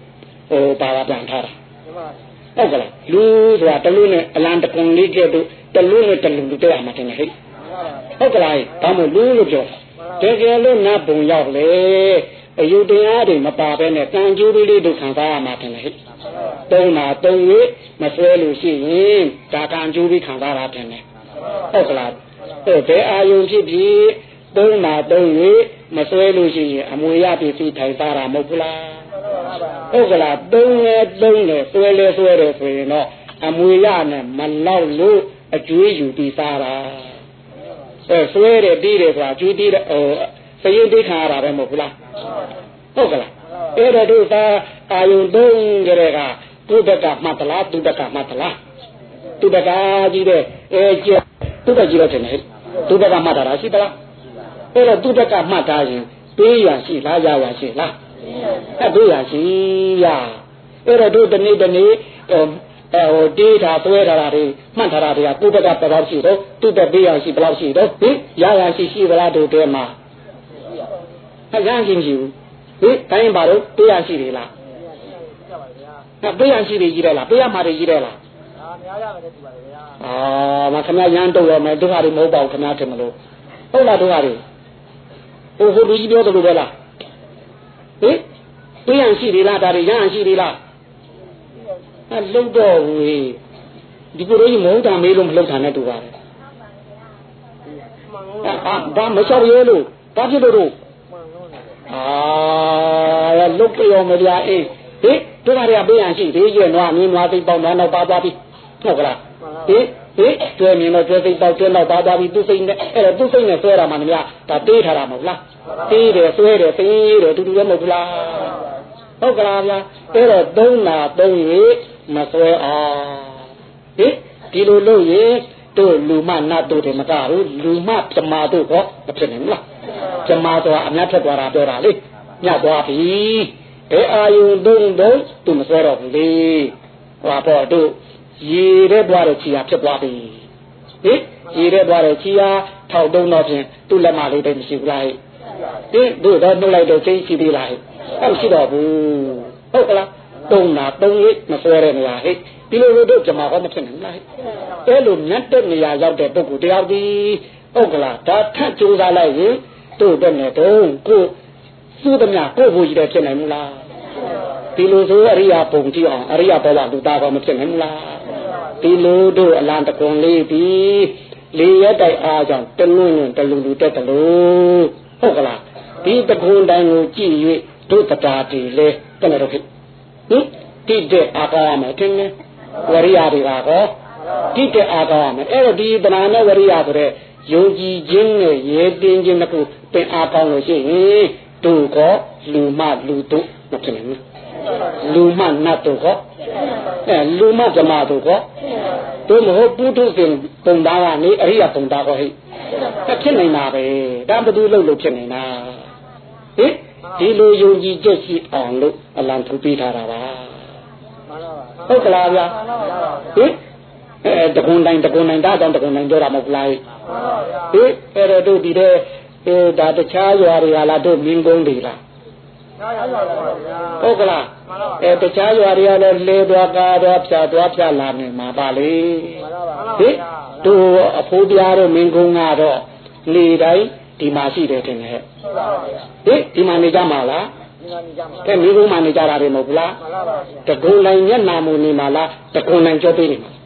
ဟိုပါပါပြန်ထားတာဟုတ်ကလားလူဆိုတာတလူနဲ့အလံတကွန်လေးကဲ့သို့တလူနဲ့တလူလူတဲ့မှာတင်နေဟဲ့ဟုတ်ကလားဒါမှမဟုတ်လူလို့ပြောတကယ်လို့နတ်ဘုံရောက်လေအယုတရားတွေမပါဘဲနဲ့ကံကျိုးလေးတို့ခံစားရမှာတင်လေဟဲ့သုံးနာသုံး၍မဆွဲလို့ရှိရင်ဒါကံကျိုးပြီးခံစားရတာတင်လေဟုတ်ကလားအဲ့ဘယ်အာယုံဖြစ်ဖြစ်သုံးနာသုံး၍မဆွဲလို့ရှိရင်အမွေရပစ္စည်းထိုင်စားတာမဟုတ်ဘူးလားဟုတ်ကလားသုံးလဲသုံးလဲဆွဲလဲဆွဲတယ်ဆိုရင်တော့အမွေရနဲ့မလောက်လို့အကျွေးယူပြီးစားတာအဲဆွဲတယ်တီးတယ်ဆိုတာကျွေးတီးတယ်ဟိုစရင်တိခံရတာပဲမဟုတ်ဘူးလားဟုတ်ကလားအဲ့တော့တို့သာအာယုံသုံးကြတဲ့ကသူတကမှတ်သလားသူတကမှတ်သလားသူတကကြီးတဲ့အဲကျသူတကြီးတော့တယ်သူတကမှတ်တာရှိသလားအဲ့တော့သူတကမှတ်တာရင်ပေးရရှိလားရရရှိလားအဲ့ပေးရရှိရအဲ့တော့တို့တနေ့တနေ့ဟိုဟိုတေးတာသွဲတာတွေမှတ်ထားတာတွေကသူတကဘယ်လောက်ရှိတော့သူတပေးရရှိဘယ်လောက်ရှိတော့ဟင်ရရရှိရှိသလားတို့တဲမှာအဲ့ရရှိမရှိဘူးဟင်တိုင်းပါတော့ပေးရရှိတယ်လားအဲ့ပေးရရှိတယ်ကြီးတယ်လားပေးရမှာတွေကြီးတယ်လားအာများရမယ်တူပါလေဗျာအာမခင်ဗျာရမ်းတော့ရမယ်ဒုက္ခတွေမဟုတ်ပါဘူးခင်ဗျာထင်မလို့ဟုတ်လားဒုက္ခတွေဟိုဟိုလူကြီးပြောတယ်လို့ပဲလားဟင်ပေးရရှိတယ်လားဒါတွေရမ်းရှိတယ်လားအဲ့လုံးတော့ဝေးဒီကိုယ်ကြီးမဟုတ်တာမေးလို့မလုပ်တာနဲ့တူပါတယ်အာဘာမလျှောက်ရဲလို့ဘာဖြစ်လို့တို့အာလုတ်ပြောမပြအေးဟင်တို့ကရပေးရရှိသေးရဲ့နွားမင်းနွားသိပေါက်နွားနောက်ပါသွားပြီဟုတ်ကလားဟင်ဟင်ကျွဲမြင်တော့ကျွဲသိပေါက်ကျွဲနောက်ပါသွားပြီသူစိတ်နဲ့အဲ့တော့သူစိတ်နဲ့ဆွဲတာမှမများဒါတေးထားတာမဟုတ်လားတေးတယ်ဆွဲတယ်သိတယ်တူတူပဲမဟုတ်လားဟုတ်ကလားဗျာအဲ့တော့သုံးနာသုံး၍မဆွဲအောင်ဟင်ဒီလိုလုပ်ရင်တို့လူမနတ်တို့တွေမကဘူးလူမပြမာတို့ကောမဖြစ်နိုင်ဘူးလားပြမာဆိုတာအများထက်သွားတာပြောတာလေညသွားပြီဘယ်အာယုံသုံးသုံးသူမဆွဲတော့ဘူးလေဟောပေါ့တို့ရေတဲ့သွားတဲ့ခြေဟာဖြစ်သွားပြီဟင်ရေတဲ့သွားတဲ့ခြေဟာထောက်တုံးတော့ဖြင့်သူ့လက်မလေးတိတ်မရှိဘူးလားဟင်တို့တော့နှုတ်လိုက်တော့သိရှိသေးလားအဲ့မရှိတော့ဘူးဟုတ်ကလားသုံးနာသုံးလေးမဆွဲတဲ့နေရာဟဲ့ဒီလိုလိုတို့ကြမှာဟောမဖြစ်နိုင်လားအဲ့လိုမြတ်တဲ့နေရာရောက်တဲ့ပုဂ္ဂိုလ်တရားဒီဟုတ်ကလားဒါထပ်ကြိုးစားလိုက်ရင်တို့တဲ့နဲ့တော့ကိုသူ့သမျှကိုဘိုးကြီးတဲ့ဖြစ်နိုင်မလားဒီလိုဆိုအရိယာပုံကြည့်အောင်အရိယာဘဝလူသားကောမဖြစ်နိုင်မလားဒီလိုတို့အလံတကွန်လေးပြီးလေးရက်တိုက်အားကြောင့်တလွန်းတလူလူတက်တလို့ဟုတ်ကလားဒီတကွန်တိုင်းကိုကြည့်၍တို့တရားတည်လဲတဲ့နဲ့တော့ဖြစ်ဟင်တိတဲ့အာကောရမယ်ထင်တယ်ဝရိယတွေကကောတိတဲ့အာကောရမယ်အဲ့တော့ဒီတဏှာနဲ့ဝရိယဆိုတဲ့ယုံကြည်ခြင်းနဲ့ရဲတင်းခြင်းတစ်ခုတင်အားကောင်းလို့ရှိရင်တို့ကောလူမလူတို့မဖြစ်နိုင်ဘူးလူမနတ်တို့ကောအဲလူမဓမ္မတို့ကောတို့မဟုတ်ပုထုဇဉ်ပုံသားကနေအရိယပုံသားကောဟိဖြစ်နိုင်တာပဲဒါဘယ်သူလို့လို့ဖြစ်နေတာဟင်ဒီလိုယုံကြည်ချက်ရှိအောင်လို့အလံထူပေးထားတာပါဟုတ်ကလားဗျာဟင်အဲတကွန်တိုင်းတကွန်တိုင်းဒါကြောင့်တကွန်တိုင်းပြောတာမဟုတ်လားဟင်အဲ့တော့တို့ဒီတဲ့အဲဒါတခြားရွာတွေကလားတို့မင်းကုန်းတွေလားဟုတ်ကလားအဲတခြားရွာတွေကလည်းလေသွားကားသွားဖြာသွားဖြာလာနေမှာပါလေဟင်တို့အဖိုးပြားတို့မင်းကုန်းကတော့နေတိုင်းဒီမှာရှိတယ်တင်တယ်ဟင်ဒီမှာနေကြမှာလားကဲမိဘမှနေကြတာတွေမဟုတ်ဘူးလားတကုံတိုင်းမျက်နာမူနေမှာလားတကုံတိုင်းကြောပေးနေမှာ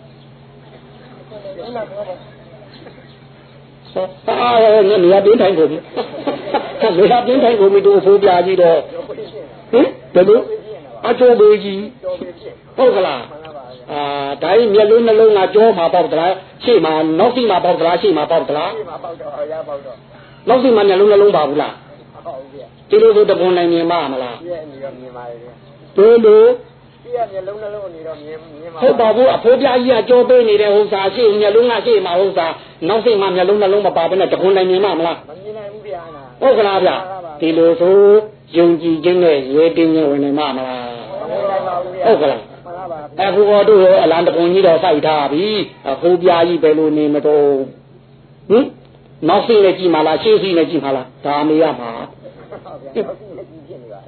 အာနေနေရာပြင်းတိုင်းကိုနေရာပြင်းတိုင်းကိုမိတို့ဖိုးပြကြီးတော့ဟင်ဘယ်လိုအကျိုးပေးကြီးဟုတ်ကလားအာဒါကြီးမျက်လုံးနှလုံးကကြောမှာပေါက်သလားရှေ့မှာနောက်စီမှာပေါက်သလားရှေ့မှာပေါက်သလားရှေ့မှာပေါက်တော့အရာပေါက်တော့နောက်စီမှာမျက်လုံးနှလုံးပါဘူးလားဟုတ်ပြီဒီလိုဆိုတကုံတိုင်းမြင်ပါမလားပြည့်နေတော့မြင်ပါလေဘယ်လိုပြည့်မျက်လုံးနှလုံးအနေတော့မြင်မြင်ပါဟုတ်ပါဘူးအဖိုးပြကြီးကကြောပေးနေတဲ့ဥစ္စာရှေ့မျက်လုံးကရှေ့မှာဥစ္စာနောက်စီမှာမျက်လုံးနှလုံးမပါဘဲနဲ့တကုံတိုင်းမြင်ပါမလားမမြင်နိုင်ဘူးဗျာဟုတ်ကလားဗျဒီလိုဆိုယုံကြည်ခြင်းနဲ့ရဲတင်းခြင်းဝင်နေမှာမလားဟုတ်ကလားအခုတော့တို့အလံတကုံကြီးတော့စိုက်ထားပြီအဖိုးပြကြီးပဲလို့နေမတော့ဟင်နောက်စီနဲ့ကြည့်မှာလားရှေ့စီနဲ့ကြည့်မှာလားဒါမေးရမှာဟ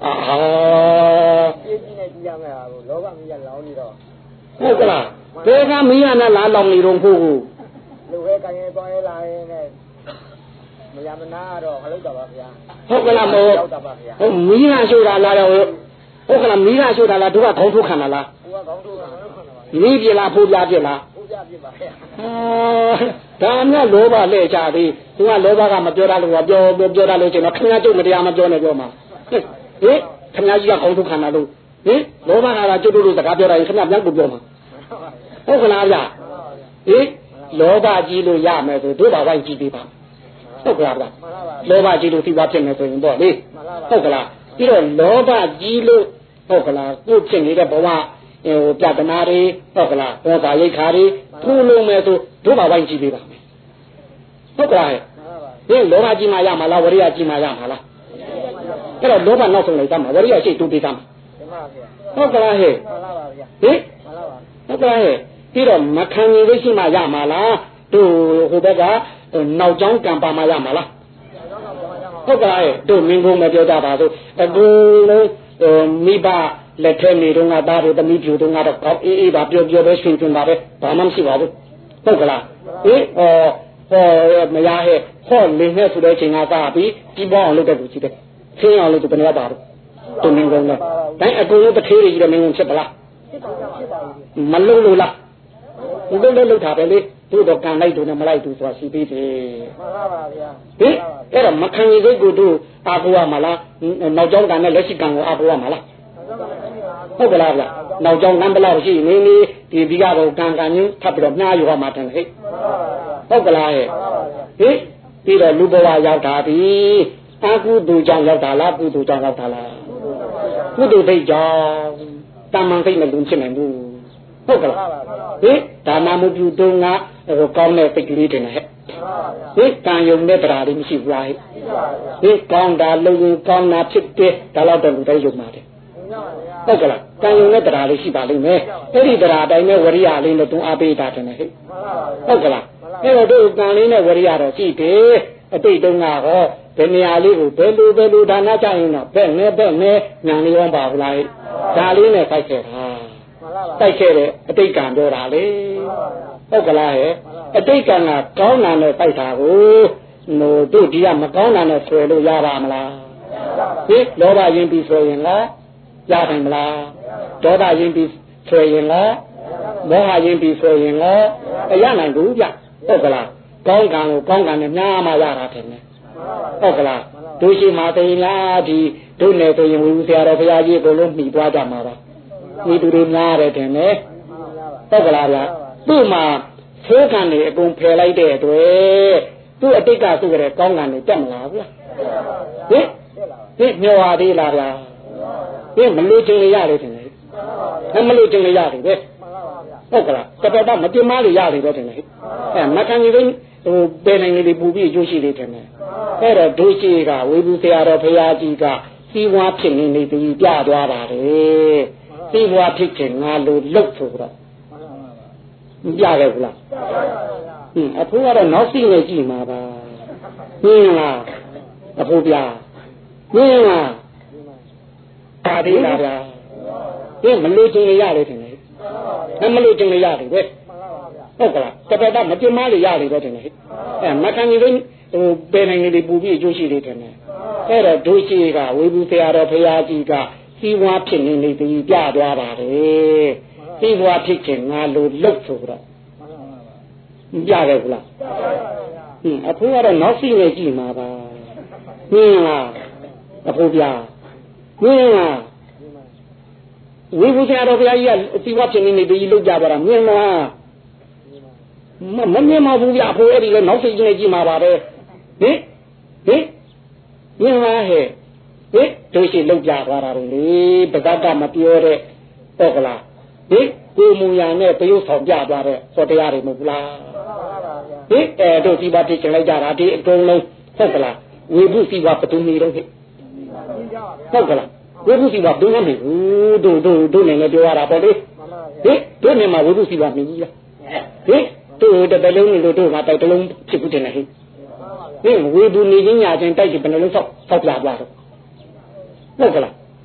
အာပြည့်ကြည့်နေကြည့်ရမယ်ဟာကိုလောဘမီးကလောင်းနေတော့ဟုတ်ကလားဘယ်ကမီးရနဲ့လားလောင်နေတော့ဖို့လူပဲကရင်သွားရဲလာရင်နဲ့မရမနာတော့မလုပ်တော့ပါဗျာဟုတ်ကလားမို့ဟုတ်မီးကရှို့တာလားတော့ဟုတ်ကလားမီးကရှို့တာလားတို့ကခေါင်းထုတ်ခံတာလားကိုကခေါင်းထုတ်ခံမီးပြလားဖိုးပြပြလားဖိုးပြပြပါဗျာဟာဒါနဲ့လောဘလဲချသေးသူကလောဘကမပြောတာလို့ပြောပြောတာလို့ချင်းတော့ခင်ဗျားကျုပ်မတရားမပြောနဲ့ပြောမှာဟင်ခင်ဗျားကြီးကခေါင်းထုတ်ခံတာလို့ဟင်လောဘကလာကျုပ်တို့စကားပြောတာရင်ခင်ဗျားပြန်ကိုပြောမှာဟုတ်ကလားဗျာဟင်လောဘကြီးလို့ရမယ်ဆိုတို့ဘာဝိုင်းကြည့်ပေးပါဟုတ်ကလားဗျာလောဘကြီးလို့သိပါဖြစ်မယ်ဆိုရင်ပေါ့လေဟုတ်ကလားပြီးတော့လောဘကြီးလို့ဟုတ်ကလားကိုယ်ဖြစ်နေတဲ့ဘဝဟိုပြဒနာတွေဟုတ်ကလားဘောဓာရိတ်ခါတွေထူလုံးမယ်ဆိုတို့ဘာဝိုင်းကြည့်ပေးပါမယ်ဟုတ်ကလားဟဲ့ဒီလောဘကြီးမှရမှာလားဝရိယကြီးမှရမှာလားအဲ့တော့လောဘနောက်ဆုံးလိုက်သားမှာဝရိယရှိတူပေးသားမှာဟုတ်ကလားဟဲ့ဟင်ဟုတ်ကလားဟဲ့ပြီးတော့မခံရလို့ရှိမှရမှာလားတို့ဟိုဘက်ကနောက်ကျောင်းကံပါမှရမှာလားဟုတ်ကလားဟဲ့တို့မင်းကုန်းမပြောကြပါဘူးအခုလုံးမိဘလက်ထဲနေတော့ငါသားတို့သမီးပြူတော့ငါတော့ကောက်အေးအေးပါပြောပြောပဲရှင်ရှင်ပါပဲဘာမှမရှိပါဘူးဟုတ်ကလားဟေးဟောဟောမရဟဲ့ဟောလင်းနဲ့ဆိုတဲ့ချိန်ကစားပြီးပြီးပေါအောင်လုပ်တဲ့လူကြီးတဲ့ခင်းအောင်လုပ်သူဘယ်နဲ့ပါတော့တို့မင်းကုန်းလဲတိုင်းအကုန်လုံးတစ်ခေးကြီးတဲ့မင်းကုန်းဖြစ်ပါလားမလုံးလို့လားဒီလိုလေးလုပ်တာပဲလေတို့တော့ကန်လိုက်တို့နဲ့မလိုက်ဘူးဆိုတာရှိသေးတယ်မှန်ပါပါဗျာဟင်အဲ့တော့မခံရစိတ်ကိုတို့အာကိုရမှာလားနောက်ကျောင်းကန်နဲ့လက်ရှိကန်ကိုအာကိုရမှာလားဟုတ်ကလားဗျာနောက်ကျောင်းကံဘလောက်ရှိနေနေဒီဒီကတော့ကန်ကန်ချင်းထပ်ပြီးတော့မြားယူရမှာတယ်ဟဲ့ဟုတ်ကလားဟဲ့ဟင်ပြီးတော့လူဘဝရောက်တာပြီအာကုသူကြောင့်ရောက်တာလားကုသူကြောင့်ရောက်တာလားကုသူသိကြောင့်တမန်သိမလူဖြစ်နိုင်ဘူးဟုတ်ကလားဟင်ဒါနမှုပြုတုံးကဟိုကောင်းတဲ့စိတ်ကလေးတင်ဟဲ့ဟင်ကံယုံတဲ့တရားလေးမရှိဘူးလားဟဲ့ဟင်ကောင်းတာလုံရင်ကောင်းတာဖြစ်တယ်ဒါတော့တော့လူတိုင်းယုံပါတယ်ဟုတ်ကလားကံယုံတဲ့တရားလေးရှိပါလိမ့်မယ်အဲ့ဒီတရားတိုင်းနဲ့ဝရိယလေးနဲ့တုံးအားပေးတာတယ်ဟဲ့ဟုတ်ကလားအဲ့တော့တို့ကံလေးနဲ့ဝရိယတော့ရှိတယ်အတိတ်တုန်းကဟောဘယ်နေရာလေးကိုဘယ်လိုဘယ်လိုဒါနကြရင်တော့ဘယ်နဲ့ဘယ်နဲ့ညာလေးရောပါဘူးလားဒါလေးနဲ့ဖိုက်ခဲ့တာတိုက်ခဲ့တဲ့အတိတ်ကံပြောတာလေဟုတ်ကလားဟဲ့အတိတ်ကံကကောင်းတာနဲ့တိုက်တာကိုဟိုတို့ဒီကမကောင်းတာနဲ့ဆွဲလို့ရပါမလားဟင်လောဘရင်ပြီးဆွဲရင်လားရနိုင်မလားဒေါသရင်ပြီးဆွဲရင်လားမောဟရင်ပြီးဆွဲရင်လားမရနိုင်ဘူးဗျဟုတ်ကလားကောင်းကံကိုကောင်းကံနဲ့များမှရတာတယ်ဟုတ်ကလားတို့ရှိမှသိလားဒီတို့နယ်ဆိုရင်ဝိဝဆရာတော်ဘုရားကြီးအကုန်လုံးမှီသွားကြမှာပါဒီသူတွေများတယ်တင်လေဟုတ်ကလားဗျာသူ့မှာဖိုးကံတွေအကုန်ဖယ်လိုက်တဲ့အတွက်သူ့အတိတ်ကသူ့ကြတဲ့ကောင်းကံတွေတက်မလားဗျာဟင်ဒီမျောပါသေးလားဗျာဒီမလို့ချင်းလေးရတယ်တင်လေဟဲ့မလို့ချင်းလေးရတယ်ပဲဟုတ်ကလားတော်တော်မတင်မလေးရတယ်ပဲတင်လေအဲမခံကြီးဟိုပယ်နိုင်လေးပူပြီးအကျိုးရှိလေးတင်လေအဲ့တော့ဒုရှိကဝေဘူးဆရာတော်ဘုရားကြီးကစီဝါဖြစ်နေနေပြီးပြသွားပါတယ်စီဝါဖြစ်ခြင်းငါလိုလုတ်ဆိုတော့မပြခဲ့ဘူးလားဟင်းအဖိုးကတော့နောက်စီနဲ့ကြည့်မှာပါဟင်းလားအဖိုးပြဟင်းလားဒါသေးလားဗျာဟင်းမလို့ခြင်းရရတယ်ထင်တယ်ဟဲ့မလို့ခြင်းရတယ်ပဲဟုတ်ကလားတော်တော်မတင်မလေးရတယ်ပဲထင်တယ်အဲမခံကြီးဟိုပယ်နိုင်လေးပူပြီးအကျိုးရှိလေးထင်တယ်အဲ့တော့ဒုရှိကဝေဘူးဆရာတော်ဘုရားကြီးကစီဝါဖြစ်နေနေပြီးပြသွားပါတယ်စီဝါဖြစ်ခြင်းငါလိုလုတ်ဆိုတော့မပြခဲ့ဘူးလားဟင်းအဖိုးကတော့နောက်စီနဲ့ကြည့်မှာပါဟင်းလားအဖိုးပြဟင်းလားဝိဘုရားတော်ဘုရားကြီးကစီဝါဖြစ်နေနေပြီးလုတ်ကြပါတာမြင်လားမမြင်မဘူးဗျအဖိုးအဲ့ဒီလည်းနောက်စီနဲ့ကြည့်မှာပါပဲဟင်ဟင်မြင်လားဟဲ့ဟင်တို့ရှိလုတ်ကြသွားတာလေပဇတ်ကမပြောတဲ့ဟုတ်ကလားဟင်ကိုမူရံနဲ့တရုပ်ဆောင်ပြသွားတဲ့ဟောတရားတွေမဟုတ်လားဟင်အဲတို့ဒီပါဖြစ်ချင်လိုက်ကြတာဒီအကုန်လုံးဟုတ်ကလားဝေဘုစီဝါပတုနေတော့ဟဲ့ဟုတ်ကလားဝေဘုစီဝါဘယ်နဲ့ဘူးတို့တို့တို့နဲ့လည်းပြောရတာပေါ့လေဟင်တို့နဲ့မှာဝေဘုစီဝါမြင်ကြီးလားဟင်တို့တပလုံးလို့တို့မှာတိုက်တလုံးဖြစ်ဘူးတင်လေဟဲ့ဟင်ဝေဘုနေချင်းညာချင်းတိုက်ပြီးဘယ်နှလုံးဆောက်ဆောက်ပြသွားတော့ဟုတ်ကလား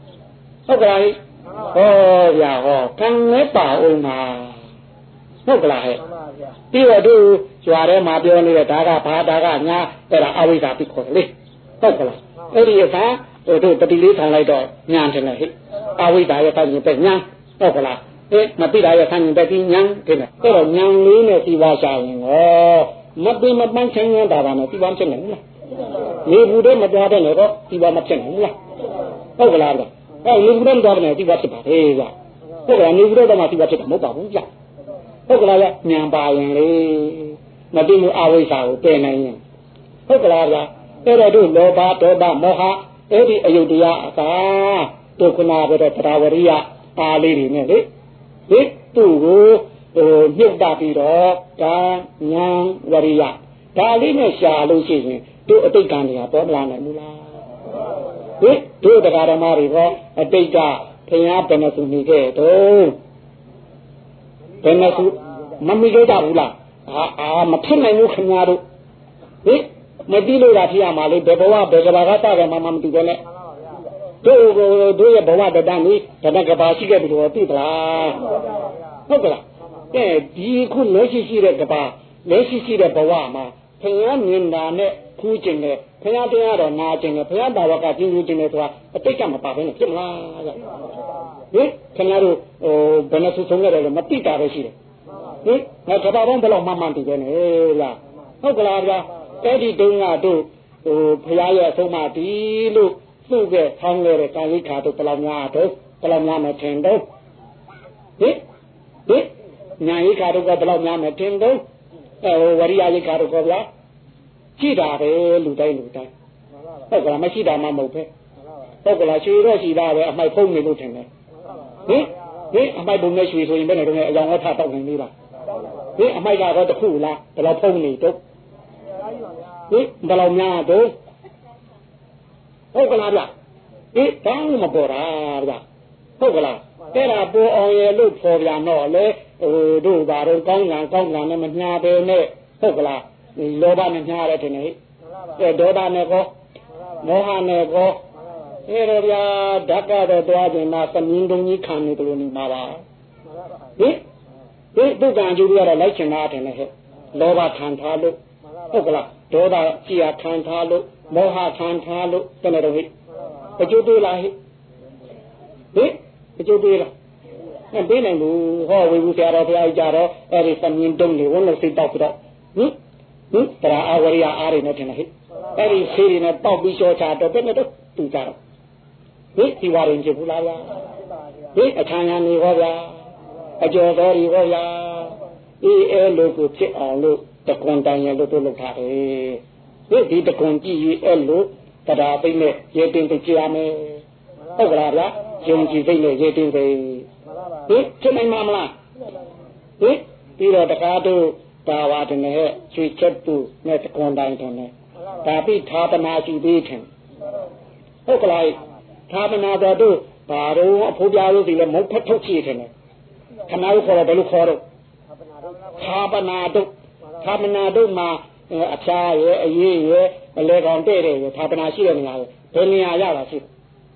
ဟုတ်ကလားဟောဗျာဟောကံလည်းပါအောင်ပါဟုတ်ကလားဟဲ့ပြီးတော့သူကြွားထဲမှာပြောနေတဲ့ဒါကဘာဒါကညာအဲ့ဒါအဝိဇ္ဇာပြီးခေါ်တယ်လေဟုတ်ကလားအဲ့ဒီအခါတို့တတိလေးထောင်လိုက်တော့ညာတယ်လေဟဲ့အဝိဇ္ဇာရဲ့တိုင်းပဲညာဟုတ်ကလားအေးမသိတာရဲ့ဆန်းရင်ပဲပြီးညာတယ်အဲ့တော့ညာလေးနဲ့ဒီပါရှာရင်ဟောမသိမပန်းချင်းနေတာပါနဲ့ဒီပါဖြစ်နေဘူးလားနေဘူးတော့မသွားတဲ့တော့ဒီပါမဖြစ်နိုင်ဘူးလားဟုတ်ကလားဗျအဲ့နေဘူးတော့မသွားတဲ့ဒီပါဖြစ်ပါလေဗျဟုတ်ကလားနေဘူးတော့မှဒီပါဖြစ်တာမဟုတ်ပါဘူးဗျဟုတ်ကလားဗျညာပါရင်လေမသိမှုအဝိဇ္ဇာကိုပယ်နိုင်ရင်ဟုတ်ကလားဗျအဲ့တော့တို့လောဘဒေါသမောဟအဲ့ဒီအယုတ်တရားအကာတို့ခုနကပြောတဲ့တရားဝရိယပါလေးတွေနဲ့လေဒီသူ့ကိုဟိုမြုပ်တာပြီးတော့ကာညာဝရိယဒါလေးနဲ့ရှာလို့ရှိရင်တို့အတိတ်ကံတွေကပေါ်မလာနိုင်ဘူးလားဟိတို့တရားဓမ္မတွေကအတိတ်ကဘုရားဘယ်နှစုနေခဲ့တော့ဘယ်နှစုမမိခဲ့ကြဘူးလားအာအာမဖြစ်နိုင်ဘူးခင်ဗျားတို့ဟိမသိလို့လားဖြစ်ရမှာလေဘယ်ဘဝဘယ်ကဘာကစတယ်မှမမသိပဲနဲ့တို့တို့ရဲ့ဘဝတတန်းนี่တတကဘာရှိခဲ့ပြီလို့သိသလားဟုတ်ကလားကဲဒီခုလက်ရှိရှိတဲ့ကဘာလက်ရှိရှိတဲ့ဘဝမှာဘုရားမြင်တာနဲ့ခူးကျင်တယ်ဘုရားတရားတော်နာကျင်တယ်ဘုရားဘာဝကကျင်းကျင်းတယ်ဆိုတာအတိတ်ကမပါဘဲနဲ့ဖြစ်မလားဟင်ခင်ဗျားတို့ဟိုဘယ်နဲ့ဆူဆုံးရတယ်လို့မသိတာပဲရှိတယ်ဟင်ငါကဘာပေါင်းဘယ်လောက်မှမှန်တည်တယ်နဲ့လားဟုတ်ကလားဗျာအဲ့ဒီတုန်းကတို့ဟိုဘုရားရဲ့အဆုံးအမဒီလို့သူ့ကဆောင်းခဲ့တဲ့ကာယိခါတို့ဘယ်လောက်များတော့ဘယ်လောက်များမထင်တော့ဟင်ဟင်ညာယိခါတို့ကဘယ်လောက်များမထင်တော့အဲဝရိယယိခါတို့ကဗျာရှိတာပဲလူတိုင်းလူတိုင်းဟုတ်ကလားမရှိတာမှမဟုတ်ပဲဟုတ်ကလားရွှေတော့ရှိတာပဲအမိုက်ဖုံးနေလို့ထင်တယ်ဟင်ဟင်အမိုက်ပုံနဲ့ရွှေဆိုရင်ဘယ်နဲ့တော့အယောင်ဝတ်ထတောက်နေသေးလားဟင်အမိုက်ကတော့တခုလားဘယ်လောက်ဖုံးနေတော့ဟင်ဘယ်လောက်များတော့ဟုတ်ကလားဗျဟင်တောင်းမပေါ်တာဗျဟုတ်ကလားအဲ့ဒါပေါ်အောင်ရဲ့လို့ပေါ်ပြန်တော့လေဟိုတို့ဘာတော့ကောင်းကံကောင်းကံနဲ့မညာပဲနဲ့ဟုတ်ကလားလောဘနဲ့ညားရတယ်ထင်တယ်ဟဲ့ဒေါသနဲ့ကောမောဟနဲ့ကောအဲ့တော့ဗျာဓာတ်ကတော့တွားခြင်းမှာသမင်းတုံကြီးခံနေတယ်လို့နေမှာပါဟင်ဒီပုဂ္ဂံကျူရတော့လိုက်ချင်တာထင်တယ်ဟဲ့လောဘခံထားလို့ဟုတ်ကလားဒေါသကြည်ရခံထားလို့မောဟခံထားလို့တနေ့တော့ဟဲ့အကျိုးတွေးလားဟဲ့ဟင်အကျိုးတွေးလားအဲ့ပေးနိုင်ဘူးဟောဝေဘူးဆရာတော်ဘုရားကြီးကြတော့အဲ့ဒီသမင်းတုံကြီးဝန်းလို့စိတ်တောက်ပြီးတော့ဟင်ဟင်တရားအဝရိယအားတွေနဲ့ထင်တယ်ဟဲ့အဲ့ဒီဆေးတွေနဲ့တောက်ပြီးလျှောချတော့ဘယ်နဲ့တော့တူကြတော့ဟင်ဒီဝါရင်ဖြစ်ဘူးလားဗျာဟင်အခါညာနေဟောဗျာအကျော်တော်တွေဟောဗျာအေးအဲလိုကိုဖြစ်အောင်လို့တကွန်တိုင်ရလို့တို့လုပ်ထားတယ်ဟင်ဒီတကွန်ကြည့်ရေးအဲ့လိုတရားသိနဲ့ရေတင်သိကြရမယ်ဟုတ်ကလားဗျာယုံကြည်သိနဲ့ရေတင်သိဟင်ဖြစ်နိုင်မှာမလားဟင်ပြီးတော့တကားတို့ဒါဝါတနဲ့ရွှေချက်တူနဲ့တကွန်တိုင်တယ်နဲ့ဒါပြီးသာသနာရှိသေးတယ်ဟုတ်ကလားသာသနာတော်တို့ဘာတော့အဖိုးပြားလို့ဒီလေမုတ်ဖက်ထုတ်ချည်တယ်နဲ့ခဏလို့ခေါ်တော့ဘယ်လိုခေါ်တော့သာသနာတို့သာသနာတို့မှာအဖျားရဲ့အရေးရဲ့အလဲကောင်တဲ့တဲ့သာသနာရှိတဲ့နေရာဘယ်နေရာရတာရှိ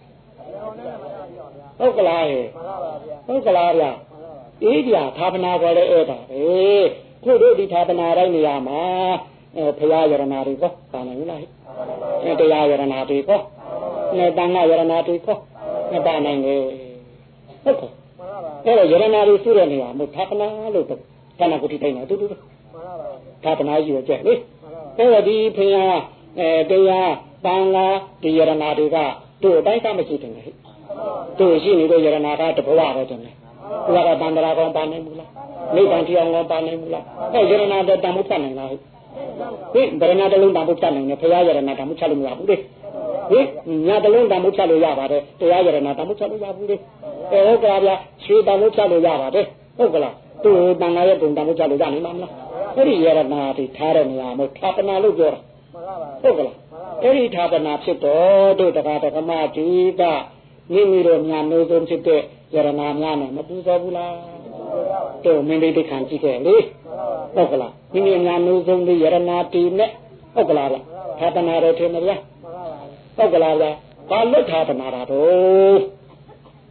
ဟုတ်ကလားဟုတ်ကလားဗျာအေးပြသာသနာခေါ်တဲ့အဲ့ဒါပဲခုတို့ဒီသာသနာတိုင်းနေရာမှာဘုရားယရနာတွေကောပါနိုင်လားဟဲ့တရားယရနာတွေကောနဲ့တန်ခါယရနာတွေကောမပါနိုင်လေဟုတ်ကဲ့အဲ့တော့ယရနာတွေစုတဲ့နေရာမှာသာသနာလို့ကဏ္ဍကုတိတိုင်းနေတူတူသာသနာကြီးရဲ့ကျက်လေအဲ့တော့ဒီဘုရားအဲတရားတန်ခါဒီယရနာတွေကတို့အတိုင်းကမရှိတယ်ဟဲ့တို့ရှိနေတဲ့ယရနာကတဘဝပဲတယ်လေဘုရားကတန်ត្រာကောင်ပါနိုင်ဘူးလားနိဗ္ဗာန်တရားကောင်ပါနိုင်ဘူးလားအဲ့ယရနာတန်ဖို့ဖြတ်နိုင်လားဟဲ့ဟင်ဗရဏတလုံးတန်ဖို့ဖြတ်နိုင်တယ်ဘုရားယရနာတန်ဖို့ဖြတ်လို့မရဘူးလေဟင်ညာတလုံးတန်ဖို့ဖြတ်လို့ရပါတယ်တရားယရနာတန်ဖို့ဖြတ်လို့ရဘူးလေအဲဟုတ်ကလားဗျာရွှေတန်ဖို့ဖြတ်လို့ရပါတယ်ဟုတ်ကလားသူ့တန်ခါရဲ့ပုံတန်ဖို့ဖြတ်လို့ရနိုင်မှာမလားအဲ့ဒီယရနာတွေထားတဲ့နေရာမှာသာသနာလို့ပြောတာဟုတ်ကလားအဲ့ဒီသာသနာဖြစ်တော့တို့တရားဓမ္မတိကမိမိတို့ညာမျိုးဆုံးဖြစ်တဲ့ယရနာများနဲ့မပူဇော်ဘူးလားတို့မင်းလေးတိခံကြည့်ခဲ့လေဟုတ်ကလားမိမိညာမျိုးဆုံးတဲ့ယရနာတီနဲ့ဟုတ်ကလားဗျသာသနာတော်ထင်မလားဟုတ်ကလားဗျဘာလို့သာသနာတာတော့ဟ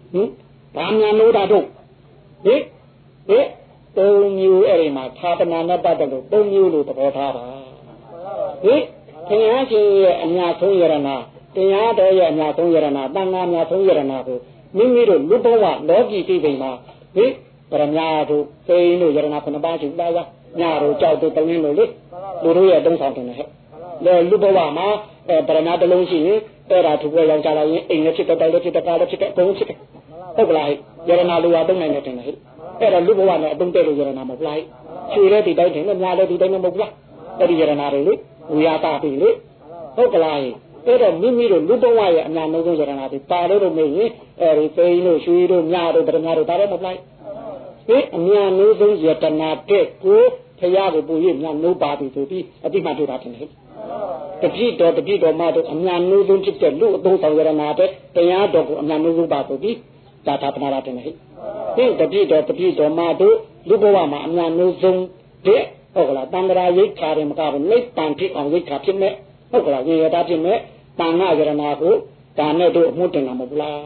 hử bám nhà nô đa đâu đấy đấy tôi nhiều ấy mà tha bên này nó bắt đầu tôi nhiều rồi tôi tha bà đấy thế nhá chứ nhà sống như thế nào thế nhá đó là nhà sống như thế nào đang làm nhà sống như thế nào rồi mình nghĩ rồi lúc đó đó gì thì vậy mà đấy rồi nhà rồi cái nơi như thế nào phải nó ba chục ba ra nhà rồi chào tôi tao nghe rồi đấy rồi rồi đông sang thế này rồi lúc đó mà rồi nhà tôi luôn gì tôi đã thuộc về dòng trả lại anh ấy chỉ tôi tôi chỉ tôi tôi chỉ tôi cũng chỉ không lại giờ nào lưu đông này thế này cái đó lúc đó là đông tây rồi giờ nào một lại chui ra thì đây thì nó nhà đây thì đây nó một lại đây giờ nào rồi đấy người ta thì đấy không lại cái đó mình nghĩ rồi lúc đó nhà nó cũng giờ nào thì ta đó rồi mình rồi tây rồi chui rồi nhà rồi bên nhà rồi ta đó một lại cái nhà nó cũng giờ nào cái cố thời gian của bùi nhà nó ba thì thì ở đi mà đi ra thế này tập gì đó tập gì đó mà đó nhà nó cũng chỉ cái lúc đông sau giờ nào đấy cái nhà đó nhà nó cũng ba thì ta tháp na ra thế này cái tập gì đó tập gì đó mà đó lúc đó mà nhà nó cũng đấy hoặc là tăng ra giấy khá thì mà cả lấy tăng thị ông giấy khá trên mẹ hoặc là như ta trên mẹ tăng na giờ nào cũng ta này đó muốn tiền làm một la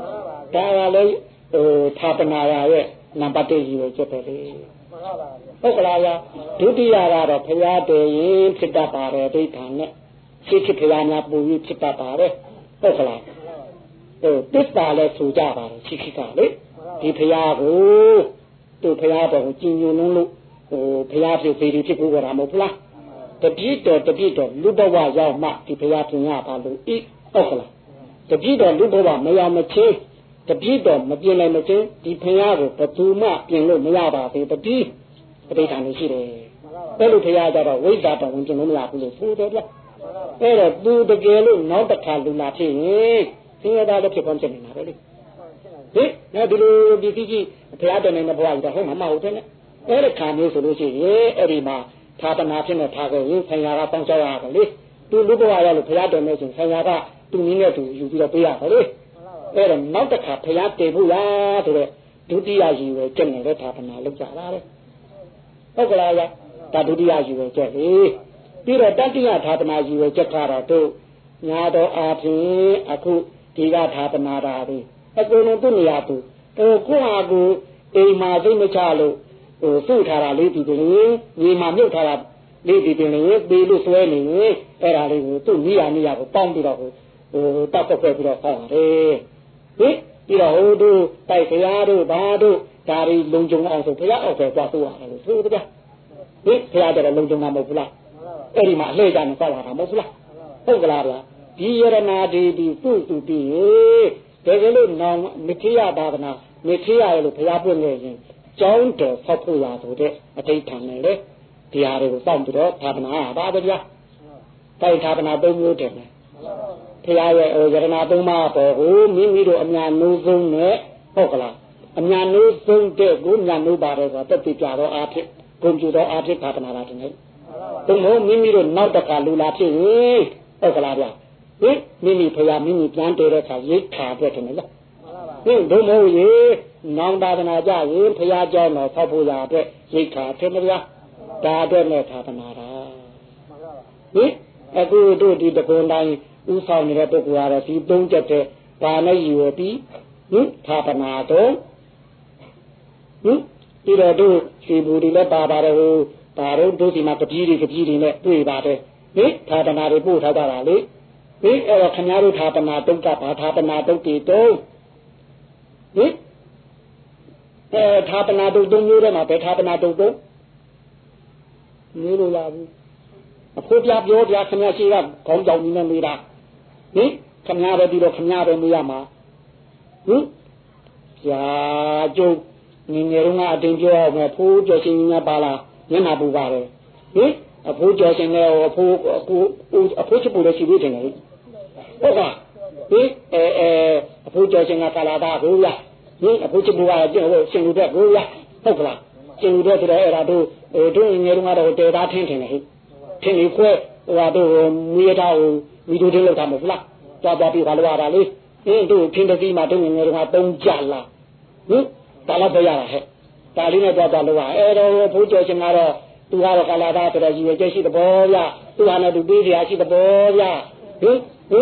ta là lấy tháp na ra vậy nằm bắt tay gì vậy chứ thếဟုတ်ကလားဗျာဒုတိယကတော့ဘုရားတည်ရင်ဖြစ်တတ်ပါတယ်ဒိဋ္ဌာန်နဲ့ရှိခိဘုရားများပူပြီးဖြစ်တတ်ပါတယ်ဟုတ်ကလားဟိုတစ္ဆာလည်းဆိုကြပါတယ်ရှိခိကလေဒီဘုရားကိုသူဘုရားတော်ကိုကြည်ညိုလုံးလို့ဟိုဘုရားဖြစ်သေးတယ်ဖြစ်ဖို့ကြတာမဟုတ်လားတပိတော်တပိတော်လူဘဝရောက်မှဒီဘုရားပြင်ရပါလို့ဤဟုတ်ကလားတပိတော်လူဘဝမရောက်မချင်းတပိတော်မပြင်နိုင်မချင်းဒီဘုရားကိုဘယ်သူမှပြင်လို့မရပါဘူးတပိပဋိဌာန်ရှိတယ်အဲ့လိုဘုရားကြတော့ဝိဇ္ဇာတော်ဝင်ကျင်လို့မရဘူးလို့ဆိုတယ်ဗျအဲ့တော့သူတကယ်လို့နောက်တစ်ခါလူလာဖြစ်ရင်သင်္ရတာလည်းဖြစ်ကောင်းဖြစ်နေတာပဲလေဟင်နော်ဒီလိုဒီတိကြီးဘုရားတော်နေတဲ့ဘုရားကြီးတော့ဟုတ်မှာမဟုတ်တဲ့နဲ့အဲ့ဒီခါမျိုးဆိုလို့ရှိရင်အဲ့ဒီမှာသာသနာဖြစ်နေထားခဲ့ရင်ဆံဃာကပေါင်းချရတယ်လေသူလူဘဝရလို့ဘုရားတော်နေချင်းဆံဃာကသူနည်းနဲ့သူယူပြီးတော့ပေးရတယ်လေအဲ့တော့နောက်တစ်ခါဘုရားတည်ဖို့လားဆိုတော့ဒုတိယကြီးပဲကျင့်နေတဲ့သာသနာလုပ်ကြတာလေဟုတ်ကလားဗျာဒါဒုတိယယူဝဲချက်လေပြီးတော့တတိယသာသနာယူဝဲချက်ကတော့တို့ညာတော်အားဖြင့်အခုဒီကသာသနာတာတွေအကုန်လုံးသူ့နေရာသူဟိုကိုယ့်ဟာကိုအိမ်မှာသိမချလို့ဟိုစုထားတာလေးဒီပင်ညီမှာမြုပ်ထားတာလေးဒီပင်လေးပေးလို့ဆွဲနေရင်အဲ့ဒါလေးကိုသူ့နေရာနေရာကိုပေါင်းပြီးတော့ဟိုတောက်တော့ဖွဲ့ပြီးတော့ဆောင်းရတယ်ဟင်ပြီးတော့ဟိုတို့တိုက်ခရားတို့ဘာတို့ဒါရီလုံခြုံအောင်ဆိုဘုရားအောက်ပဲသွားဆိုရတယ်လို့ဆိုကြတယ်ဟင်ဘုရားတော်လုံခြုံမှာမဟုတ်ဘူးလားအဲ့ဒီမှာအလှည့်ကြနေသွားတာမဟုတ်ဘူးလားဟုတ်ကလားဗျာဒီယရနာဒီဒီသူ့သူပြီးတကယ်လို့နောင်မထေရသာသနာမထေရရဲ့လို့ဘုရားပွင့်နေရင်ကျောင်းတော်ဆောက်ဖို့ရဆိုတဲ့အဋ္ဌာန်နဲ့လေဒီဟာတွေကိုစောင့်ပြီးတော့သာသနာပါပဲဗျာတိုက်သာသနာသုံးမျိုးတယ်ဘုရားရဲ့ယရနာသုံးပါးပေါ်ကိုမိမိတို့အများနိုးဆုံးနဲ့ဟုတ်ကလားအများနိုးဆုံးတဲ့ကိုညာနိုးပါတယ်ဆိုတော့တက်ပြတော့အားဖြင့်ကွန်ပျူတာအားဖြင့်သာသနာလာတယ်နော်ဘုံမို့မိမိတို့နောက်တစ်ခါလူလာဖြစ်ရင်ဟုတ်ကလားဗျာဟင်မိမိဖရာမိမိပြန်တည်တဲ့အခါရိတ်ခါပြတယ်နော်ဟင်ဘုံမို့ရေနောင်သာသနာကြရင်ဖရာကြောင်းတော်ဖောက်ဖို့ရအတွက်ရိတ်ခါဖြစ်မလားဒါအတွက်နဲ့သာသနာတာဟင်အခုတို့ဒီတကွန်တိုင်းဥဆောင်နေတဲ့ပုဂ္ဂိုလ်ကတော့ဒီသုံးချက်တဲ့ဘာနဲ့ရည်ရွယ်ပြီးဟင်သာသနာတော်ဟင်ဒီတော့တို့ဒီဘူဒီလည်းပါပါတယ်ဟိုဒါတို့တို့ဒီမှာကပီးတွေကပီးတွေနဲ့တွေ့ပါတယ်ဟင်သာသနာတွေပို့ထားကြတာလေဟင်အဲ့တော့ခင်ဗျားတို့သာသနာတုတ်ကဘာသာသနာတုတ်တွေတုံးဟင်အဲသာသနာတုတ်တုံးမျိုးတွေမှာဘယ်သာသနာတုတ်တုံးမျိုးလို့ရဘူးအဖို့ပြပြောပြခင်ဗျားရှိကခေါင်းကြောင်နေနေနေတာဟင်ခင်ဗျားပဲဒီတော့ခင်ဗျားပဲမေးရမှာဟင်ဇာကျုပ်ငင်းငယ်တော့အတင်းပြောအောင်မယ်ဖိုးကျော်ရှင်များပါလားမျက်နှာပူပါတယ်ဟင်အဖိုးကျော်ရှင်လည်းအဖိုးအခုအဖိုးချပူလည်းရှိသေးတယ်လေဟုတ်ကဲ့ဟင်အဲအဲအဖိုးကျော်ရှင်ကကာလာတာကိုရဟင်အဖိုးချပူကကျဟိုရှင်လူတဲ့ကိုရဟုတ်ကလားရှင်လူတဲ့ဆိုတော့အဲ့ဒါတို့တို့ငယ်တော့ကတော့တေသားထင်းထင်တယ်ဟင်ထင်းလေးခွဲဟိုဟာတို့မီးသားကိုမီးတို့တင်းလောက်တာမဟုတ်လားကြွားကြွားပြီးခါလိုရတာလေဟင်တို့ထင်းတတိမှတို့ငယ်တော့ကသုံးကြလားဟင်ဒါလည်းပြရတာဟဲ့ဒါလေးနဲ့တော့တော့လို့ပါအဲ့တော့ဘိုးကျော်ရှင်ကတော့သူကတော့ကာလာသားဆိုတော့ရည်ရွယ်ချက်ရှိတဲ့ဘောဗျသူဟာနဲ့သူပေးစရာရှိတဲ့ဘောဗျဟင်ဟင်တ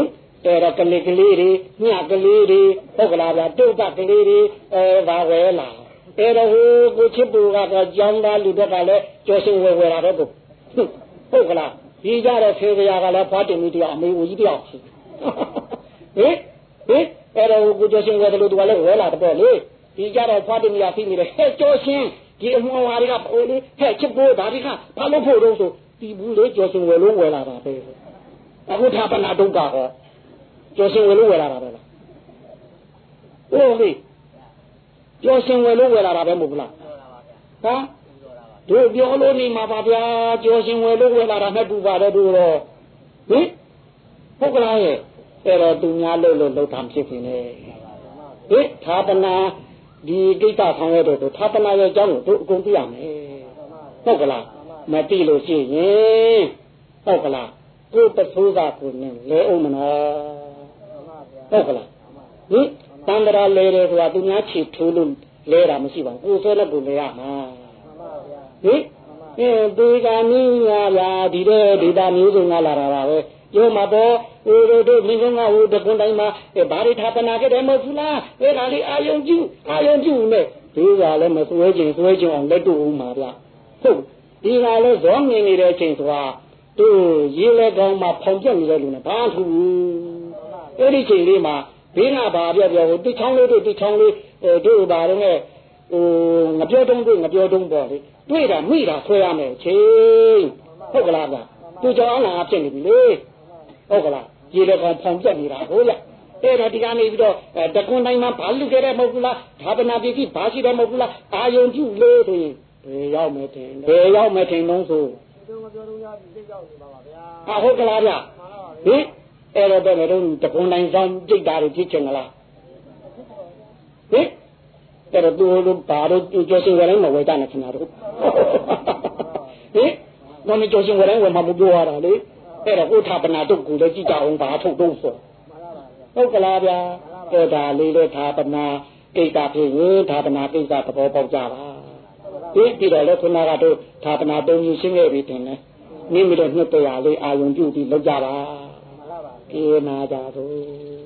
အဲ့တော့ကလေးကလေးတွေညကလေးတွေဟုတ်ကလားဗျာတုတ်တကလေးတွေအဲဘာဝဲလာအဲ့တော့ဟိုကိုချစ်ပူကတော့ကြောင်းသားလူတွေကလည်းကြောစင်ဝဲဝဲလာတော့ဟုတ်ကလားဒီကြတော့ဖေဖရာကလည်းဖွားတင်မိတရားအမေဦးကြီးတရားရှိဟင်ဟင်အဲ့တော့ကိုကြောစင်ဝဲတယ်လို့သူကလည်းဝဲလာတော့လေဒီကြတော့ဖွားတင်မိတာပြီးနေတယ်ဟဲ့ကြောစင်ဒီအမွှားဝါတွေကပိုလေဟဲ့ချစ်ပူဒါတွေကဘာလို့ဖို့တော့ဆိုဒီဘူးလေကြောစင်ဝဲလို့ဝဲလာတာပဲအခုထာပနာဒုက္ခဟောကျော်စင်ဝဲလို့ဝယ်လာတာပဲလားဟုတ်ပြီကျော်စင်ဝဲလို့ဝယ်လာတာပဲမဟုတ်လားဟမ်တို့ပြောလို့နေမှာပါဗျာကျော်စင်ဝဲလို့ဝယ်လာတာနဲ့တူပါတယ်တို့တော့ဟင်ဟုတ်ကလားရဲ့အဲ့တော့သူများလို့လို့လောက်တာဖြစ်နေတယ်ဟင်သာသနာဒီကိစ္စဆောင်ရတဲ့တို့သာသနာရဲ့အကြောင်းကိုတို့အကုန်သိရမယ်ဟုတ်ကလားမသိလို့ရှိရင်ဟုတ်ကလားကိုယ်ပစိုးကကိုနေလဲအောင်မနော်ဟုတ်ကလားဟင်တန်တရာလဲတယ်ဆိုတာသူများချီထိုးလို့လဲတာမရှိပါဘူးကိုယ်ဆွဲလည်းကိုလဲရမှာဟင်အင်းဒီကနေ့ညာလာဒီတဲ့ဒေတာမျိုးစုံကလာတာပါပဲပြောမှာပေါ့ဟိုတို့တို့မိကုန်းကဟိုတကွန်းတိုင်းမှာဘာတွေထာပနာခဲ့တယ်မဟုတ်ဘူးလားအဲ့ဒါလေးအာယုံကျူအာယုံကျူနဲ့ဒီကလည်းမဆွဲခြင်းဆွဲခြင်းအောင်လက်တို့ဦးမှာဗျဟုတ်ဒီကလည်းဇောမြင်နေတဲ့အချိန်ဆိုတာတို့ရေးလဲကောင်းမှဖောင်ပြက်နေတဲ့လူနဲ့ဘာထူအဲ့ဒီချိန်လေးမှာဘေးကဘာပြောပြောဟိုတစ်ချောင်းလေးတို့တစ်ချောင်းလေးတို့ဘာတော့နဲ့ဟိုငပြောတုံးတို့ငပြောတုံးပေါ့လေတွေ့တာမိတာဆွဲရမယ်ချင်းဟုတ်ကလားဗျသူကြောင်းလာဖြစ်နေပြီလေဟုတ်ကလားရေးလဲကောင်းဖောင်ပြက်နေတာဟုတ်လားအဲ့တော့ဒီကနေပြီးတော့တကွန်တိုင်းမှာဘာလူခဲ့တဲ့မဟုတ်ဘူးလားဒါပနာပစ္စည်းဘာရှိတယ်မဟုတ်ဘူးလားအာယုံပြုလေးဆိုရင်ဘယ်ရောက်မယ်ထင်ဘယ်ရောက်မယ်ထင်တော့ဆိုတို့မပြောတော့ရပြီသိရောက်နေပါပါဗျာဟာဟုတ်ကလားဗျဟင်အဲ့တော့တော့တို့တကွန်တိုင်းဆောင်ကြိတ်တာတွေဖြစ်ချင်လားဟင်အဲ့တော့သူတို့ဘာလို့ကြောစင်ဝတိုင်းမဝဲတာနဲ့ခင်ဗျာတို့ဟင်တော့မကြောစင်ဝတိုင်းဝဲမှာမပြောရတာလေအဲ့တော့ကိုထာပနာတို့ကိုလည်းကြည့်ကြအောင်ဘာထုတ်တော့ဆိုဟုတ်ကလားဗျာအဲ့ဒါလေးလေထာပနာကိစ္စဖြစ်ရင်ထာပနာကိစ္စသဘောပေါက်ကြပါဒီပြီးတော့လည်းခုနကတော့သာသနာတော်ကြီးရှင်းခဲ့ပြီတင်တယ်။နိမိတ်နှစ်တရားလေးအာယုံပြုပြီးလောက်ကြပါ။ကေနာကြသို့